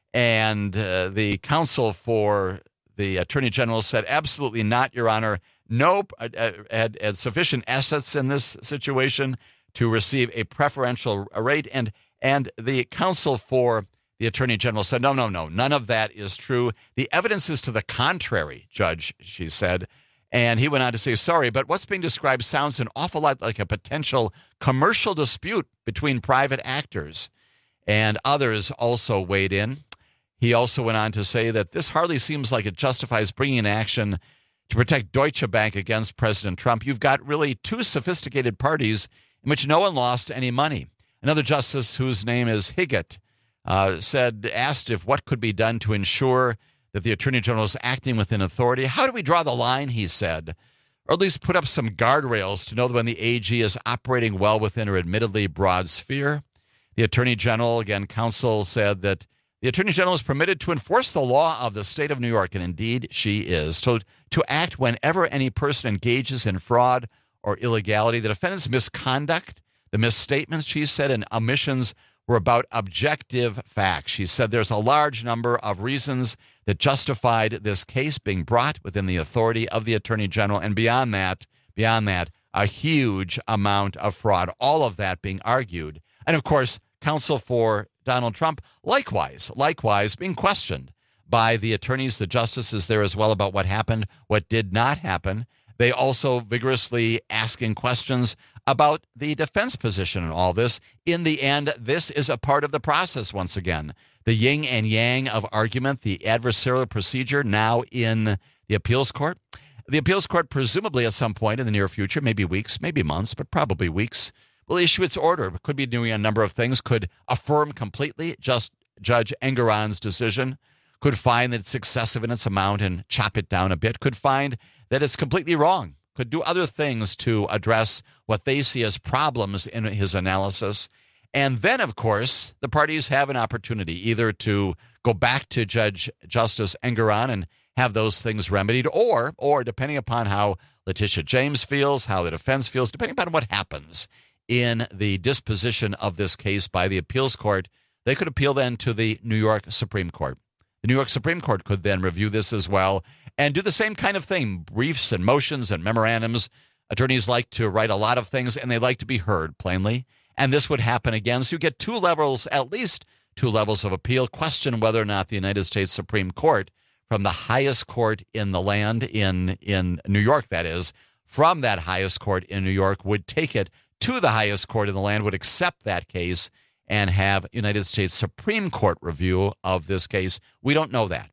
[SPEAKER 16] And uh, the counsel for the Attorney General said, absolutely not, Your Honor. Nope, uh, had, had sufficient assets in this situation to receive a preferential rate. And, and the counsel for the Attorney General said, no, no, no, none of that is true. The evidence is to the contrary, Judge, she said. And he went on to say, sorry, but what's being described sounds an awful lot like a potential commercial dispute between private actors. And others also weighed in. He also went on to say that this hardly seems like it justifies bringing an action to protect Deutsche Bank against President Trump. You've got really two sophisticated parties in which no one lost any money. Another justice, whose name is Higgett, uh, said, asked if what could be done to ensure that the Attorney General is acting within authority. How do we draw the line, he said, or at least put up some guardrails to know that when the A G is operating well within her admittedly broad sphere? The Attorney General, again, counsel said that the Attorney General is permitted to enforce the law of the state of New York, and indeed she is. So to act whenever any person engages in fraud or illegality. The defendant's misconduct, the misstatements, she said, and omissions were about objective facts. She said there's a large number of reasons that justified this case being brought within the authority of the Attorney General, and beyond that, beyond that, a huge amount of fraud, all of that being argued. And of course, counsel for Donald Trump, likewise, likewise being questioned by the attorneys, the justices there as well about what happened, what did not happen. They also vigorously asking questions about the defense position in all this. In the end, this is a part of the process once again. The yin and yang of argument, the adversarial procedure now in the appeals court. The appeals court presumably at some point in the near future, maybe weeks, maybe months, but probably weeks, will issue its order. It could be doing a number of things, could affirm completely just Judge Engoron's decision, could find that it's excessive in its amount and chop it down a bit, could find that it's completely wrong, could do other things to address what they see as problems in his analysis. And then, of course, the parties have an opportunity either to go back to Judge Justice Engoron and have those things remedied, or, or depending upon how Letitia James feels, how the defense feels, depending upon what happens in the disposition of this case by the appeals court, they could appeal then to the New York Supreme Court. The New York Supreme Court could then review this as well and do the same kind of thing, briefs and motions and memorandums. Attorneys like to write a lot of things, and they like to be heard plainly. And this would happen again. So you get two levels, at least two levels of appeal, question whether or not the United States Supreme Court, from the highest court in the land, in, in New York, that is, from that highest court in New York, would take it to the highest court in the land, would accept that case and have United States Supreme Court review of this case. We don't know that.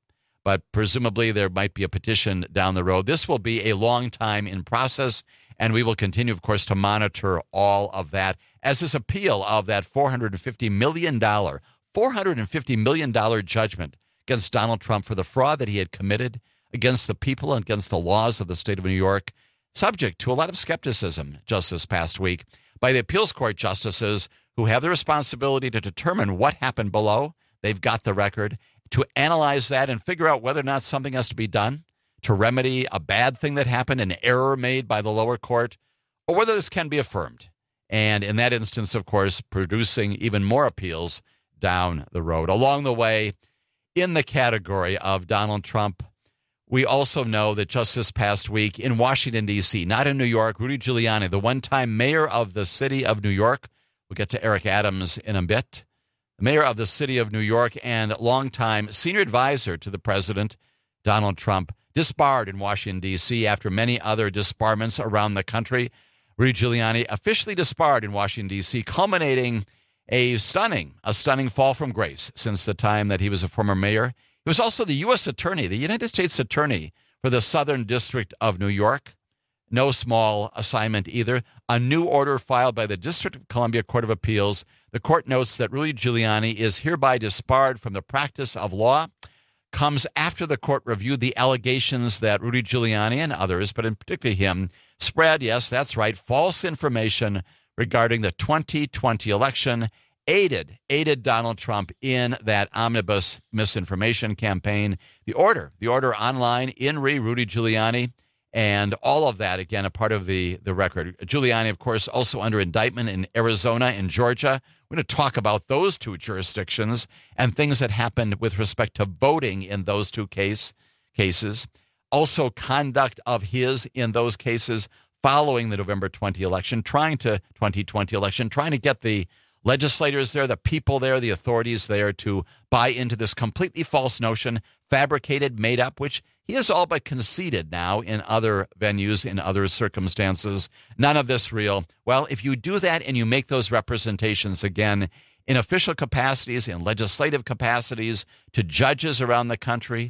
[SPEAKER 16] but presumably there might be a petition down the road. This will be a long time in process, and we will continue, of course, to monitor all of that as this appeal of that four hundred fifty million dollars, four hundred fifty million dollars judgment against Donald Trump for the fraud that he had committed against the people and against the laws of the state of New York, subject to a lot of skepticism just this past week by the appeals court justices who have the responsibility to determine what happened below. They've got the record to analyze that and figure out whether or not something has to be done to remedy a bad thing that happened, an error made by the lower court, or whether this can be affirmed. And in that instance, of course, producing even more appeals down the road. Along the way, in the category of Donald Trump, we also know that just this past week in Washington, D C, not in New York, Rudy Giuliani, the one-time mayor of the city of New York, we'll get to Eric Adams in a bit, the mayor of the city of New York and longtime senior advisor to the president, Donald Trump, disbarred in Washington, D C after many other disbarments around the country. Rudy Giuliani officially disbarred in Washington, D C, culminating a stunning, a stunning fall from grace since the time that he was a former mayor. He was also the U S attorney, the United States attorney for the Southern District of New York. No small assignment either. A new order filed by the District of Columbia Court of Appeals. The court notes that Rudy Giuliani is hereby disbarred from the practice of law. Comes after the court reviewed the allegations that Rudy Giuliani and others, but in particular him, spread, yes, that's right, false information regarding the twenty twenty election, aided, aided Donald Trump in that omnibus misinformation campaign. The order, the order online, in re Rudy Giuliani, and all of that, again, a part of the, the record. Giuliani, of course, also under indictment in Arizona and Georgia. We're going to talk about those two jurisdictions and things that happened with respect to voting in those two case, cases. Also, conduct of his in those cases following the November twentieth election, trying to twenty twenty election, trying to get the legislators there, the people there, the authorities there to buy into this completely false notion, fabricated, made up, which he has all but conceded now in other venues, in other circumstances. None of this real. Well, if you do that and you make those representations again in official capacities, in legislative capacities, to judges around the country,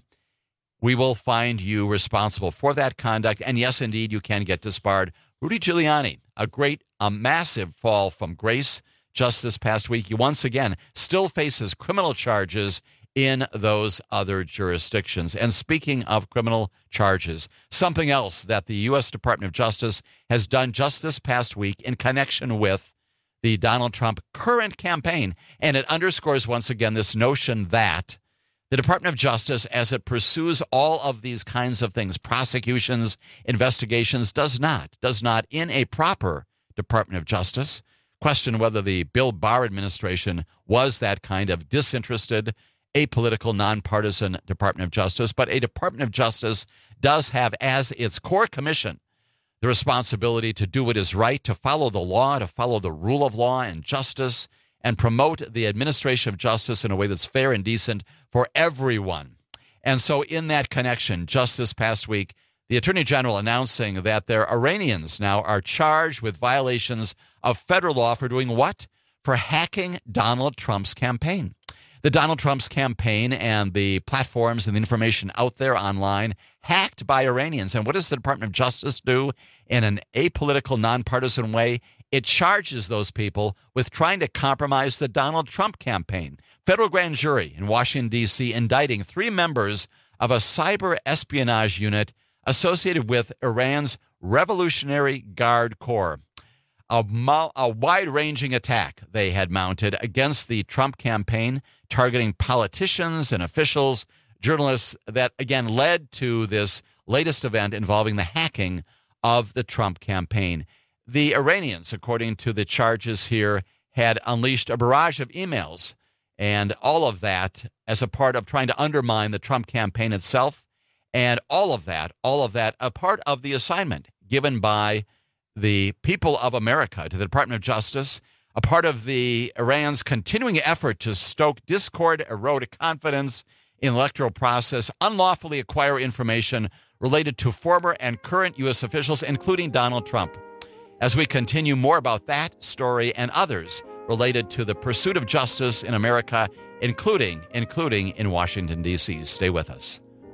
[SPEAKER 16] we will find you responsible for that conduct. And yes, indeed, you can get disbarred. Rudy Giuliani, a great, a massive fall from grace just this past week. He once again still faces criminal charges in those other jurisdictions. And speaking of criminal charges, something else that the U S Department of Justice has done just this past week in connection with the Donald Trump current campaign, and it underscores once again this notion that the Department of Justice, as it pursues all of these kinds of things, prosecutions, investigations, does not, does not in a proper Department of Justice question whether the Bill Barr administration was that kind of disinterested, apolitical, nonpartisan Department of Justice. But a Department of Justice does have as its core commission the responsibility to do what is right, to follow the law, to follow the rule of law and justice, and promote the administration of justice in a way that's fair and decent for everyone. And so in that connection, just this past week, the Attorney General announcing that their Iranians now are charged with violations of federal law for doing what? For hacking Donald Trump's campaign. The Donald Trump's campaign and the platforms and the information out there online hacked by Iranians. And what does the Department of Justice do in an apolitical, nonpartisan way? It charges those people with trying to compromise the Donald Trump campaign. Federal grand jury in Washington, D C, indicting three members of a cyber espionage unit associated with Iran's Revolutionary Guard Corps. A, mo- a wide-ranging attack they had mounted against the Trump campaign, targeting politicians and officials, journalists, that, again, led to this latest event involving the hacking of the Trump campaign. The Iranians, according to the charges here, had unleashed a barrage of emails, and all of that as a part of trying to undermine the Trump campaign itself, and all of that, all of that, a part of the assignment given by the people of America to the Department of Justice, a part of the Iran's continuing effort to stoke discord, erode confidence in the electoral process, unlawfully acquire information related to former and current U S officials, including Donald Trump. As we continue more about that story and others related to the pursuit of justice in America, including, including in Washington, D C. Stay with us.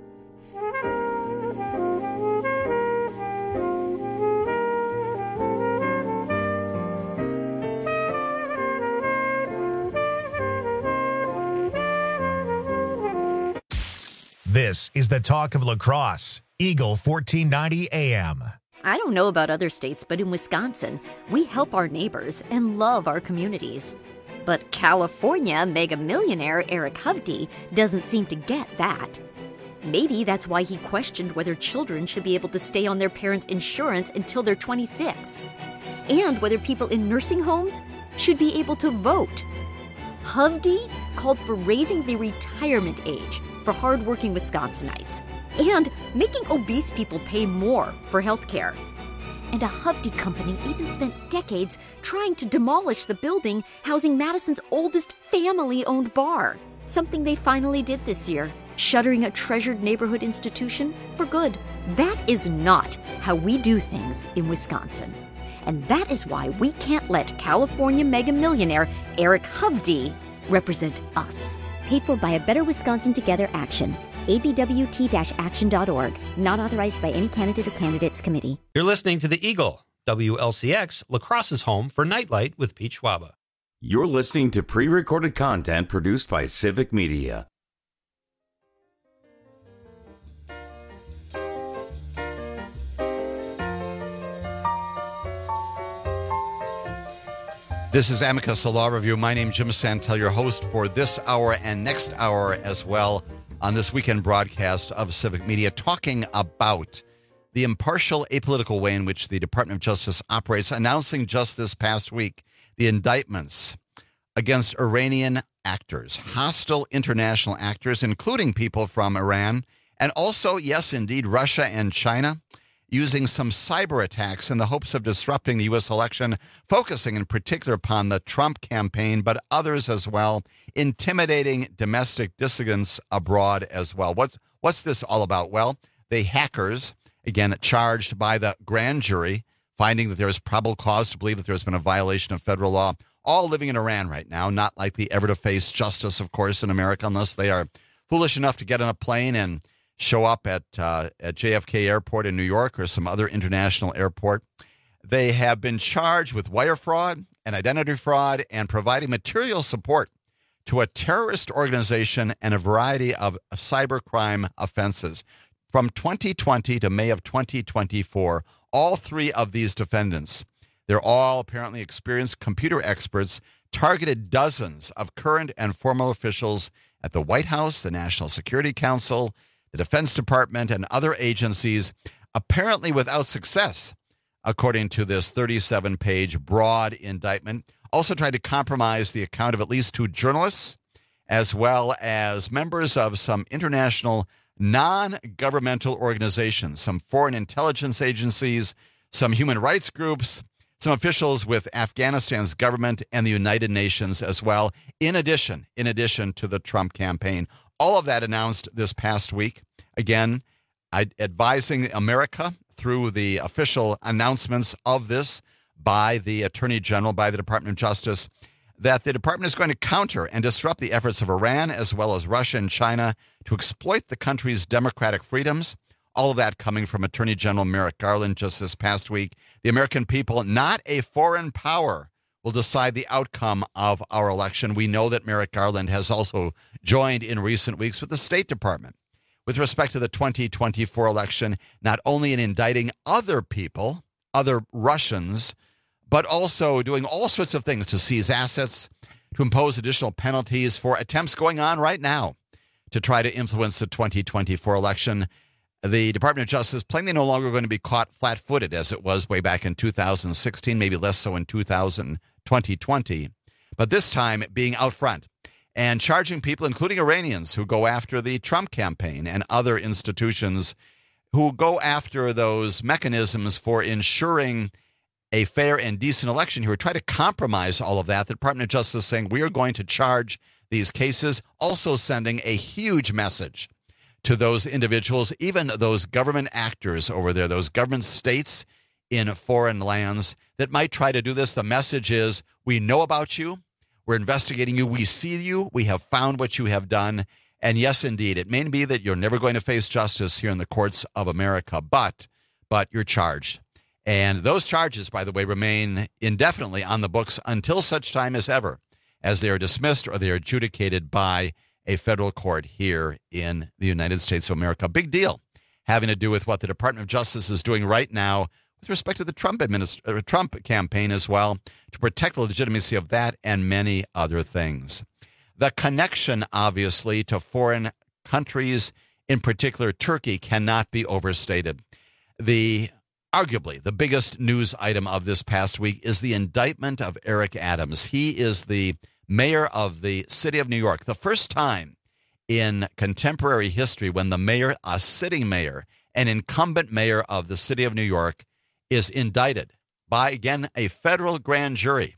[SPEAKER 3] This is the talk of La Crosse, Eagle fourteen ninety A M.
[SPEAKER 4] I don't know about other states, but in Wisconsin, we help our neighbors and love our communities. But California mega millionaire Eric Hovde doesn't seem to get that. Maybe that's why he questioned whether children should be able to stay on their parents' insurance until they're twenty-six, and whether people in nursing homes should be able to vote. Hovde called for raising the retirement age for hardworking Wisconsinites and making obese people pay more for health care. And a Hovde company even spent decades trying to demolish the building housing Madison's oldest family-owned bar, something they finally did this year, shuttering a treasured neighborhood institution for good. That is not how we do things in Wisconsin. And that is why we can't let California mega millionaire Eric Hovde represent us.
[SPEAKER 5] Paid for by a Better Wisconsin Together action. A B W T action dot org. Not authorized by any candidate or candidates committee.
[SPEAKER 6] You're listening to The Eagle, W L C X, La Crosse's home for Nightlight with Pete Schwaba.
[SPEAKER 15] You're listening to pre-recorded content produced by Civic Media.
[SPEAKER 16] This is Amicus, a law review. My name is Jim Santel, your host for this hour and next hour as well on this weekend broadcast of Civic Media, talking about the impartial, apolitical way in which the Department of Justice operates, announcing just this past week the indictments against Iranian actors, hostile international actors, including people from Iran, and also, yes, indeed, Russia and China, using some cyber attacks in the hopes of disrupting the U S election, focusing in particular upon the Trump campaign, but others as well, intimidating domestic dissidents abroad as well. What's, what's this all about? Well, the hackers, again, charged by the grand jury, finding that there is probable cause to believe that there's been a violation of federal law, all living in Iran right now, not likely ever to face justice, of course, in America, unless they are foolish enough to get on a plane and show up at uh, at J F K Airport in New York or some other international airport. They have been charged with wire fraud and identity fraud and providing material support to a terrorist organization and a variety of cybercrime offenses. From twenty twenty to May of twenty twenty-four, all three of these defendants, they're all apparently experienced computer experts, targeted dozens of current and former officials at the White House, the National Security Council, the Defense Department, and other agencies, apparently without success, according to this thirty-seven page broad indictment. Also tried to compromise the account of at least two journalists, as well as members of some international non-governmental organizations, some foreign intelligence agencies, some human rights groups, some officials with Afghanistan's government and the United Nations as well, in addition, in addition to the Trump campaign. All of that announced this past week. Again, advising America through the official announcements of this by the Attorney General, by the Department of Justice, that the department is going to counter and disrupt the efforts of Iran as well as Russia and China to exploit the country's democratic freedoms. All of that coming from Attorney General Merrick Garland just this past week. The American people, not a foreign power, will decide the outcome of our election. We know that Merrick Garland has also joined in recent weeks with the State Department with respect to the twenty twenty-four election, not only in indicting other people, other Russians, but also doing all sorts of things to seize assets, to impose additional penalties for attempts going on right now to try to influence the twenty twenty-four election. The Department of Justice plainly no longer going to be caught flat-footed as it was way back in two thousand sixteen, maybe less so in two thousand, twenty twenty, but this time being out front and charging people, including Iranians, who go after the Trump campaign and other institutions who go after those mechanisms for ensuring a fair and decent election here, try to compromise all of that. The Department of Justice saying we are going to charge these cases, also sending a huge message to those individuals, even those government actors over there, those government states in foreign lands that might try to do this. The message is, we know about you, we're investigating you, we see you, we have found what you have done, and yes, indeed, it may be that you're never going to face justice here in the courts of America, but but you're charged. And those charges, by the way, remain indefinitely on the books until such time as ever as they are dismissed or they are adjudicated by a federal court here in the United States of America. Big deal, having to do with what the Department of Justice is doing right now with respect to the Trump administ- uh, Trump campaign as well, to protect the legitimacy of that and many other things. The connection, obviously, to foreign countries, in particular Turkey, cannot be overstated. The arguably the biggest news item of this past week is the indictment of Eric Adams. He is the mayor of the city of New York. The first time in contemporary history when the mayor, a sitting mayor, an incumbent mayor of the city of New York, is indicted by, again, a federal grand jury.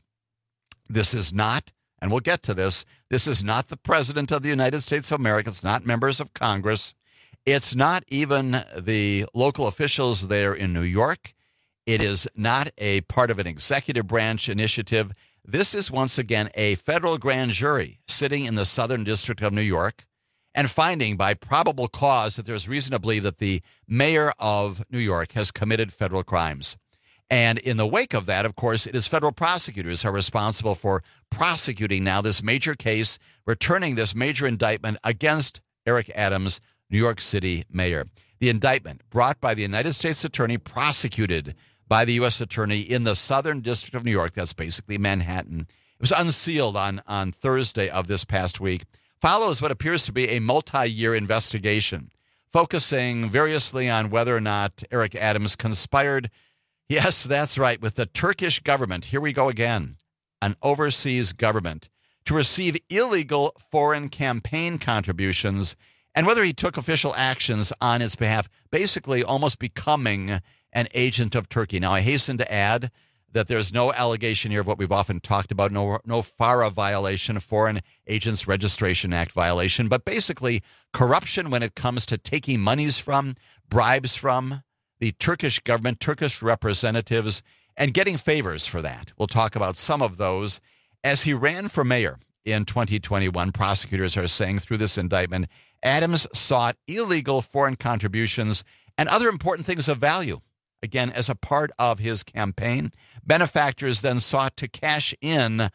[SPEAKER 16] This is not, and we'll get to this, this is not the president of the United States of America. It's not members of Congress. It's not even the local officials there in New York. It is not a part of an executive branch initiative. This is, once again, a federal grand jury sitting in the Southern District of New York and finding by probable cause that there's reason to believe that the mayor of New York has committed federal crimes. And in the wake of that, of course, it is federal prosecutors who are responsible for prosecuting now this major case, returning this major indictment against Eric Adams, New York City mayor. The indictment brought by the United States attorney, prosecuted by the U S attorney in the Southern District of New York. That's basically Manhattan. It was unsealed on, on Thursday of this past week. Follows what appears to be a multi-year investigation, focusing variously on whether or not Eric Adams conspired, yes, that's right, with the Turkish government. Here we go again, an overseas government, to receive illegal foreign campaign contributions, and whether he took official actions on its behalf, basically almost becoming an agent of Turkey. Now, I hasten to add that there's no allegation here of what we've often talked about, no, no FARA violation, Foreign Agents Registration Act violation, but basically corruption when it comes to taking monies from, bribes from the Turkish government, Turkish representatives, and getting favors for that. We'll talk about some of those. As he ran for mayor in twenty twenty-one, prosecutors are saying through this indictment, Adams sought illegal foreign contributions and other important things of value. Again, as a part of his campaign, benefactors then sought to cash in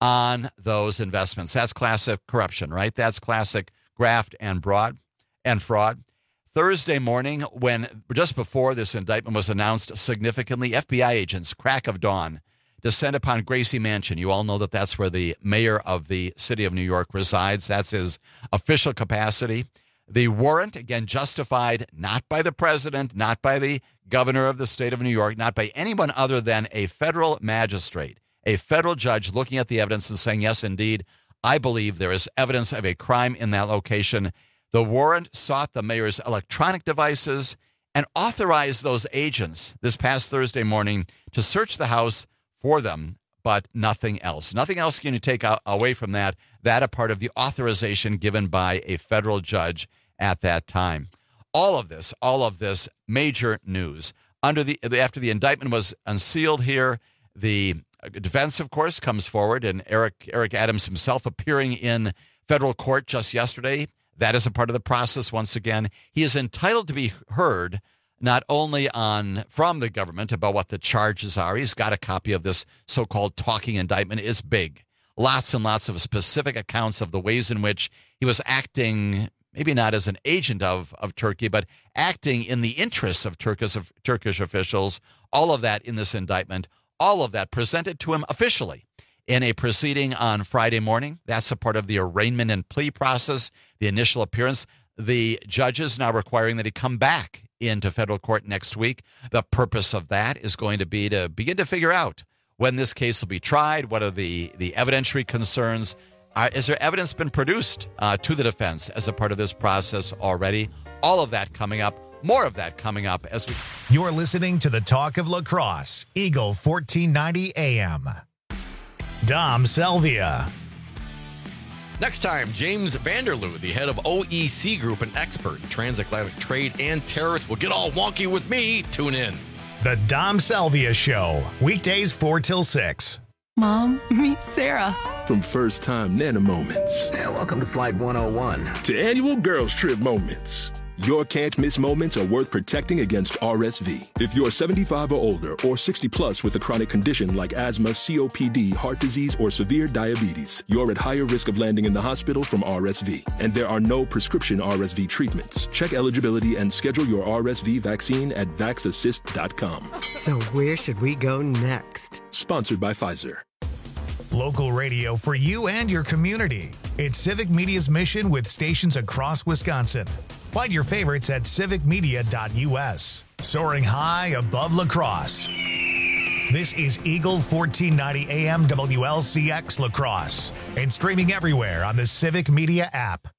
[SPEAKER 16] on those investments. That's classic corruption, right? That's classic graft and fraud and fraud. Thursday morning, when just before this indictment was announced, significantly, F B I agents, crack of dawn, descend upon Gracie Mansion. You all know that that's where the mayor of the city of New York resides. That's his official capacity. The warrant, again, justified not by the president, not by the governor of the state of New York, not by anyone other than a federal magistrate, a federal judge looking at the evidence and saying, yes, indeed, I believe there is evidence of a crime in that location. The warrant sought the mayor's electronic devices and authorized those agents this past Thursday morning to search the house for them, but nothing else. Nothing else can you take out, away from that. That a part of the authorization given by a federal judge at that time. All of this, all of this major news. Under the after the indictment was unsealed here, the defense, of course, comes forward, and Eric Eric Adams himself appearing in federal court just yesterday. That is a part of the process. Once again, he is entitled to be heard not only on from the government about what the charges are. He's got a copy of this so-called talking indictment. It's big. Lots and lots of specific accounts of the ways in which he was acting, maybe not as an agent of, of Turkey, but acting in the interests of Turkish, of Turkish officials. All of that in this indictment, all of that presented to him officially in a proceeding on Friday morning. That's a part of the arraignment and plea process, the initial appearance. The judges now requiring that he come back into federal court next week. The purpose of that is going to be to begin to figure out when this case will be tried. What are the, the evidentiary concerns? Uh, has there evidence been produced uh, to the defense as a part of this process already? All of that coming up. More of that coming up as we...
[SPEAKER 3] You're listening to the Talk of Lacrosse, Eagle fourteen ninety A M. Dom Selvia.
[SPEAKER 7] Next time, James Vanderloo, the head of O E C Group, an expert in transatlantic trade and tariffs, will get all wonky with me. Tune in.
[SPEAKER 3] The Dom Selvia Show, weekdays four till six.
[SPEAKER 8] Mom, meet Sarah.
[SPEAKER 10] From first time Nana moments.
[SPEAKER 11] Yeah, welcome to Flight one oh one.
[SPEAKER 10] To annual girls trip moments.
[SPEAKER 2] Your can't-miss moments are worth protecting against R S V. If you're seventy-five or older or sixty plus with a chronic condition like asthma, C O P D, heart disease, or severe diabetes, you're at higher risk of landing in the hospital from R S V. And there are no prescription R S V treatments. Check eligibility and schedule your R S V vaccine at vax assist dot com.
[SPEAKER 10] So where should we go next?
[SPEAKER 2] Sponsored by Pfizer.
[SPEAKER 3] Local radio for you and your community. It's Civic Media's mission with stations across Wisconsin. Find your favorites at civic media dot U S. Soaring high above La Crosse. This is Eagle fourteen ninety A M W L C X La Crosse and streaming everywhere on the Civic Media app.